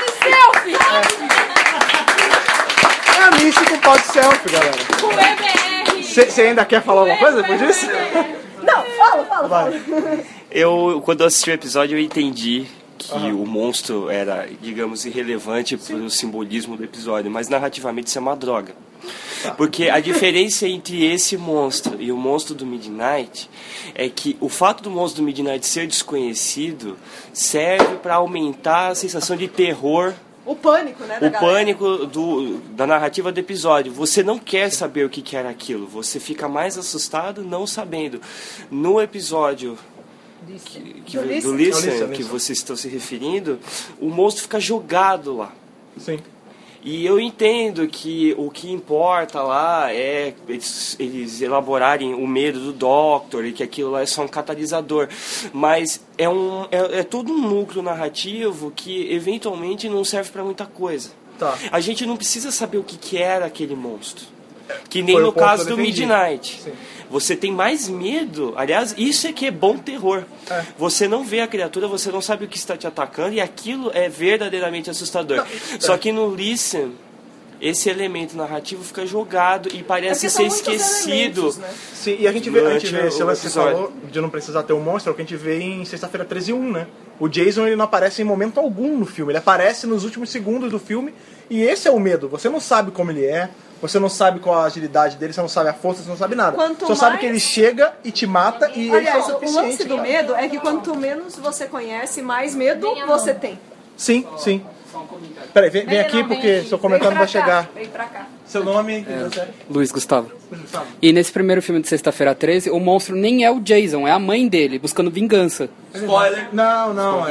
É a Missy com pau de selfie, galera. Com E B R. Você ainda quer falar alguma coisa depois disso? Não, fala, fala, fala. Eu, quando eu assisti o episódio, eu entendi que o monstro era, digamos, irrelevante para o simbolismo do episódio, mas narrativamente isso é uma droga. Porque a diferença entre esse monstro e o monstro do Midnight é que o fato do monstro do Midnight ser desconhecido serve para aumentar a sensação de terror, O pânico, né, da o galera. pânico do, da narrativa do episódio. Você não quer saber o que, que era aquilo, você fica mais assustado não sabendo. No episódio que, que, Do do Listen. Listen, Do Listen, que Listen. vocês estão se referindo, o monstro fica jogado lá. Sim. E eu entendo que o que importa lá é eles, eles elaborarem o medo do Doctor e que aquilo lá é só um catalisador. Mas é, um, é, é todo um núcleo narrativo que eventualmente não serve para muita coisa. Tá. A gente não precisa saber o que, que era aquele monstro. Que nem Foi no o ponto caso que eu do defendi. Midnight. Sim. Você tem mais medo. Aliás, isso é que é bom terror. É. Você não vê a criatura, você não sabe o que está te atacando e aquilo é verdadeiramente assustador. Não. Só que no Listen, esse elemento narrativo fica jogado e parece ser esquecido. Né? Sim, e a gente vê, a gente vê esse lance que você episódio. falou de não precisar ter um monstro, é o que a gente vê em Sexta-feira treze e um, né? O Jason ele não aparece em momento algum no filme, ele aparece nos últimos segundos do filme e esse é o medo. Você não sabe como ele é, você não sabe qual a agilidade dele, você não sabe a força, você não sabe nada. Quanto Só mais... sabe que ele chega e te mata e Aliás, ele é o o lance suficiente. do cara. medo é que quanto menos você conhece, mais medo você tem. Sim, sim. Peraí, vem, vem aqui porque seu comentário Vem vai pra cá, chegar. Vem pra cá. Seu nome? É, Luiz Gustavo. Gustavo. E nesse primeiro filme de Sexta-feira treze, o monstro nem é o Jason, é a mãe dele, buscando vingança. Spoiler. Não, não. É,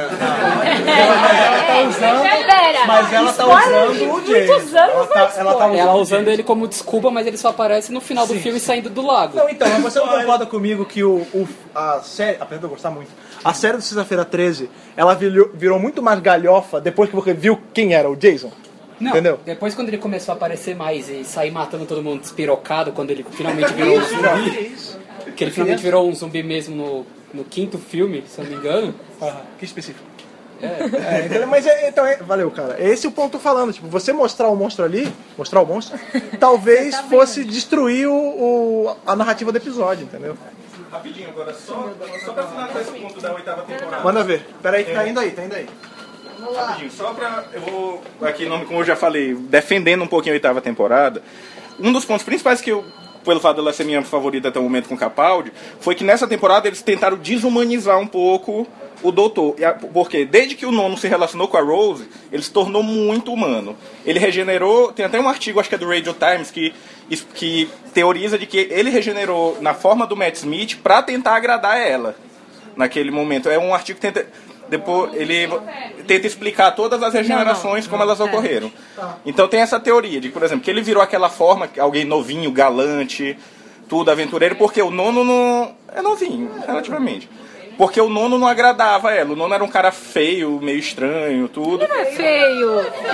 ela tá usando. Mas ela tá usando o Jason. Ela tá, ela tá usando, Ela usando ele como desculpa, mas ele só aparece no final do Sim. filme saindo do lago. Não, então, mas você não concorda comigo que o, o, a série, apesar de eu gostar muito, a série do Sexta-feira treze, ela virou, virou muito mais galhofa depois que você viu quem era o Jason? Não, entendeu? Depois quando ele começou a aparecer mais e sair matando todo mundo despirocado, quando ele finalmente virou um zumbi, que ele finalmente virou um zumbi mesmo no, no quinto filme, se eu não me engano. Ah, que específico. É. É, entendeu? Mas é, então, é, valeu, cara. Esse é o ponto que eu tô falando. Tipo, você mostrar o monstro ali, mostrar o monstro, talvez fosse destruir o, o, a narrativa do episódio, entendeu? Rapidinho agora, só, só pra finalizar esse ponto da oitava temporada. Manda ver. Pera aí que tá indo aí, tá indo aí. Rapidinho, só pra. Eu vou. Aqui, como eu já falei, defendendo um pouquinho a oitava temporada. Um dos pontos principais que eu, pelo fato dela ser minha favorita até o momento com o Capaldi, foi que nessa temporada eles tentaram desumanizar um pouco o doutor. Porque desde que o Nono se relacionou com a Rose, ele se tornou muito humano. Ele regenerou. Tem até um artigo, acho que é do Radio Times, que, que teoriza de que ele regenerou na forma do Matt Smith pra tentar agradar ela naquele momento. É um artigo que tenta. Depois ele tenta explicar todas as regenerações, não, não, como elas não, ocorreram. É. Então tem essa teoria de, por exemplo, que ele virou aquela forma, alguém novinho, galante, tudo, aventureiro, porque o Nono não... é novinho, relativamente. Porque o Nono não agradava ela. O Nono era um cara feio, meio estranho, tudo. Ele não é feio.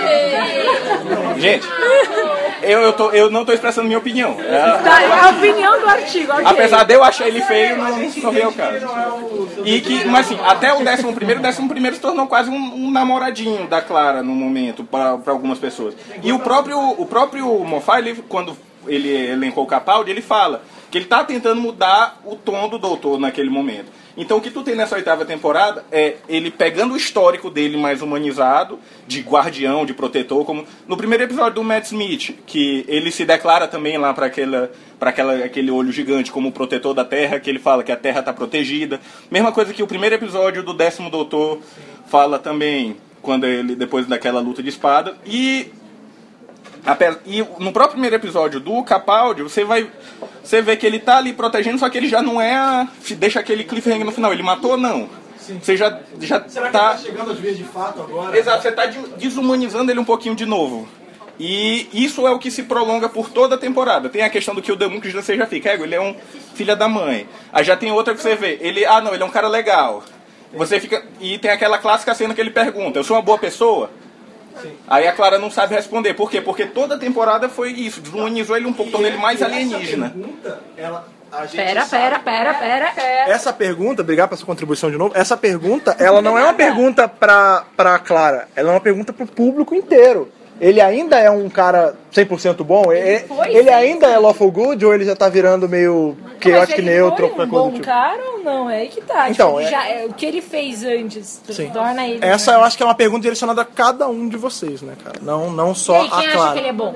Gente, eu, eu, tô, eu não tô expressando minha opinião. É a, tá, é a opinião do artigo, okay. Apesar de eu achar ele feio, não, não veio o caso. E que, mas assim, até o décimo primeiro, o décimo primeiro se tornou quase um, um namoradinho da Clara no momento, para algumas pessoas. E o próprio, o próprio Moffat, ele, quando ele elencou o Capaldi, ele fala que ele tá tentando mudar o tom do doutor naquele momento. Então o que tu tem nessa oitava temporada é ele pegando o histórico dele mais humanizado, de guardião, de protetor, como no primeiro episódio do Matt Smith, que ele se declara também lá para aquela, para aquela, aquele olho gigante como protetor da Terra, que ele fala que a Terra está protegida. Mesma coisa que o primeiro episódio do Décimo Doutor fala também, quando ele, depois daquela luta de espada. E... E no próprio primeiro episódio do Capaldi, você vai você vê que ele tá ali protegendo, só que ele já não é a, deixa aquele cliffhanger no final. Ele matou ou não? Sim. Você já, já Será tá... que ele tá chegando às vezes de fato agora? Exato, você tá desumanizando ele um pouquinho de novo. E isso é o que se prolonga por toda a temporada. Tem a questão do que o Demunk já você já fica, é, ele é um filho da mãe. Aí já tem outra que você vê, ele, ah não, ele é um cara legal. Você fica, e tem aquela clássica cena que ele pergunta, eu sou uma boa pessoa? Sim. Aí a Clara não sabe responder. Por quê? Porque toda a temporada foi isso. Desumanizou ele um pouco, tornou ele mais alienígena. Essa pergunta, ela, a gente pera, sabe... pera, pera, pera, pera. Essa pergunta, obrigado pela sua contribuição de novo. Essa pergunta, ela não é uma pergunta pra, pra Clara. Ela é uma pergunta pro público inteiro. Ele ainda é um cara cem por cento bom? Ele, ele ainda é lawful good ou ele já tá virando meio chaotic neutro? Mas ele foi um bom tipo? cara ou não? É aí que tá. Então, tipo, é... já, é, o que ele fez antes Sim. torna ele... Essa eu acho que é uma pergunta direcionada a cada um de vocês, né, cara? Não, não só e aí, quem a acha Clara. que ele é bom?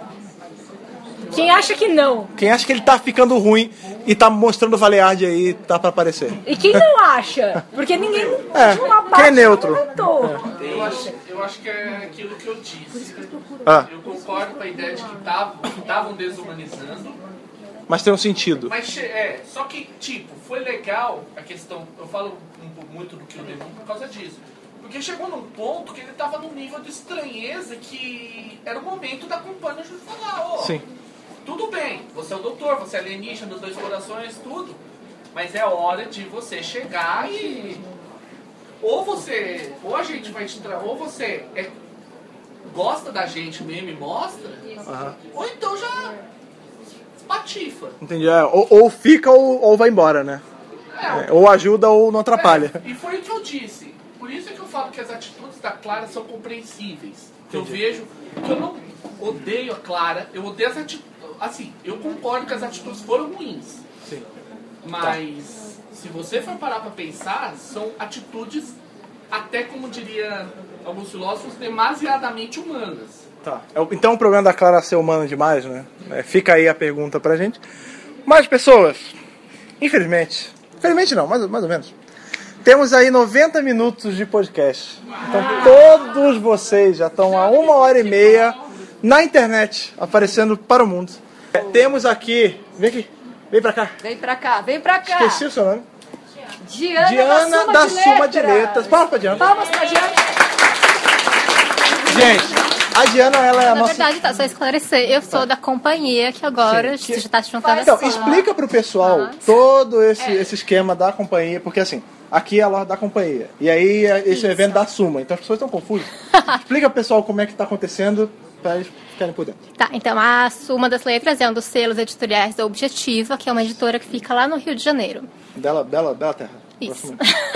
Quem acha que não? Quem acha que ele tá ficando ruim e tá mostrando o Valeard aí, tá pra aparecer. E quem não acha? Porque ninguém... É, quem é neutro? É. Eu, acho, eu acho que é aquilo que eu disse. Ah. Eu concordo com a ideia de que estavam desumanizando. Mas tem um sentido. Mas é, só que, tipo, foi legal a questão... Eu falo muito do que eu devo por causa disso. Porque chegou num ponto que ele tava num nível de estranheza que era o momento da companhia de falar, ó, Sim. tudo bem, você é o doutor, você é alienígena dos dois corações, tudo, mas é hora de você chegar e... Ou você, ou a gente vai te tra... ou você é... gosta da gente mesmo e mostra, Aham. ou então já patifa. Entendi. É, ou, ou fica ou, ou vai embora, né? É, ou ajuda ou não atrapalha. É, e foi o que eu disse. Por isso é que eu falo que as atitudes da Clara são compreensíveis. Que eu Entendi. vejo que eu não odeio a Clara, eu odeio as atitudes. Assim, eu concordo que as atitudes foram ruins. Sim. Mas se você for parar pra pensar, são atitudes, até como diria alguns filósofos, demasiadamente humanas. Tá. É o- Então o problema da Clara ser humana demais, né? É, fica aí a pergunta pra gente. Mas, pessoas, infelizmente, infelizmente não, mais, mais ou menos, temos aí noventa minutos de podcast. Então todos vocês já estão há uma hora e meia na internet, aparecendo para o mundo. É, temos aqui, vem aqui, vem pra cá. Vem pra cá, vem pra cá. Esqueci o seu nome. Diana, Diana da Suma de Letras. Palmas pra Diana. Palmas pra Diana. Gente, a Diana, ela é a Na nossa... verdade, tá, só esclarecer, eu sou da companhia que agora Sim, que- já tá se juntando Então, assim. explica pro pessoal todo esse, esse esquema da companhia, porque assim, aqui é a loja da companhia, e aí é esse evento da Suma, então as pessoas estão confusas. Explica pro pessoal como é que tá acontecendo, pra eles ficarem por dentro. Tá, então a Suma das Letras é um dos selos editoriais da Objetiva, que é uma editora que fica lá no Rio de Janeiro. Bela, bela, bela terra. Isso.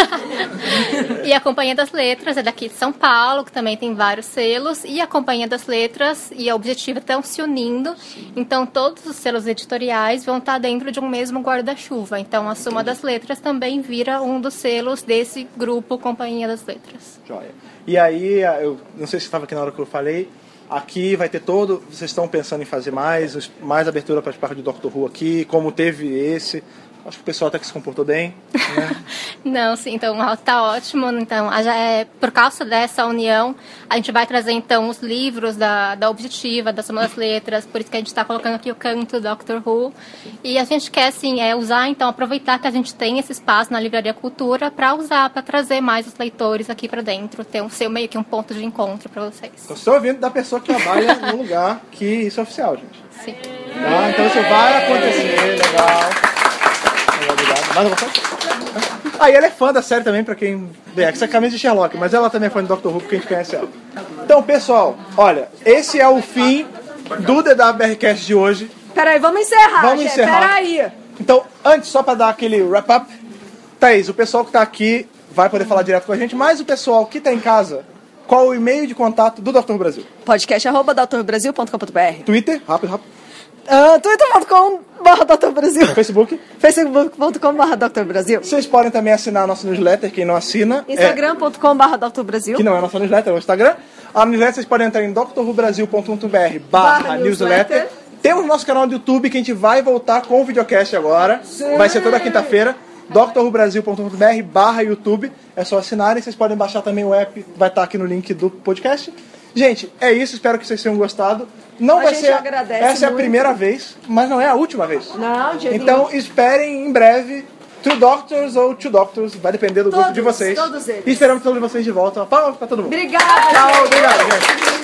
E a Companhia das Letras é daqui de São Paulo, que também tem vários selos, e a Companhia das Letras e a Objetiva estão se unindo, então todos os selos editoriais vão estar dentro de um mesmo guarda-chuva. Então a Suma das Letras também vira um dos selos desse grupo Companhia das Letras. Joia. E aí, eu não sei se estava aqui na hora que eu falei, aqui vai ter todo, vocês estão pensando em fazer mais, os- mais abertura para as partes do Doctor Who aqui, como teve esse, acho que o pessoal até que se comportou bem, né? Não, sim, então tá ótimo. Então, a- já é, por causa dessa união, a gente vai trazer então os livros da, da Objetiva, da Suma das Letras, por isso que a gente está colocando aqui o canto do Doctor Who. E a gente quer, assim, é, usar, então, aproveitar que a gente tem esse espaço na Livraria Cultura para usar, para trazer mais os leitores aqui para dentro, ter um, ser meio que um ponto de encontro para vocês. Então, estou ouvindo da pessoa que trabalha no lugar que isso é oficial, gente. Sim. Tá? Então isso vai acontecer, legal. Legal, obrigado. Mais alguma coisa? Ah, e ela é fã da série também, pra quem... É, que essa é a camisa de Sherlock, mas ela também é fã de Doctor Who, porque a gente conhece ela. Então, pessoal, olha, esse é o fim do D W R Cast de hoje. Peraí, vamos encerrar, Vamos gente. encerrar. Peraí. Então, antes, só pra dar aquele wrap-up, Thaís, o pessoal que tá aqui vai poder falar direto com a gente, mas o pessoal que tá em casa, qual o e-mail de contato do Doutor Brasil? Podcast arroba doutor brasil ponto com ponto b r. Twitter, rápido, rápido. Uh, twitter ponto com barra doutor brasil. Facebook? facebook ponto com barra doutor brasil. Vocês podem também assinar a nossa newsletter, quem não assina. é- instagram ponto com barra doutor brasil. Que não é a nossa newsletter, é o Instagram. A newsletter vocês podem entrar em doutor who brasil ponto com ponto b r Barra barra newsletter. newsletter. Temos nosso canal do YouTube que a gente vai voltar com o videocast agora. Sim. Vai ser toda quinta-feira. doutor who brasil ponto com ponto b r barra YouTube. É só assinarem. Vocês podem baixar também o app. Vai estar aqui no link do podcast. Gente, é isso. Espero que vocês tenham gostado. Não A vai gente ser. agradece Essa é a muito. primeira vez, mas não é a última vez. Não, de jeito Então nenhum. esperem em breve Two Doctors ou Two Doctors, vai depender do gosto de Todos, vocês. todos eles. E esperamos todos vocês de volta. Palmas pra todo mundo. Obrigada, Tchau, gente. obrigado, gente.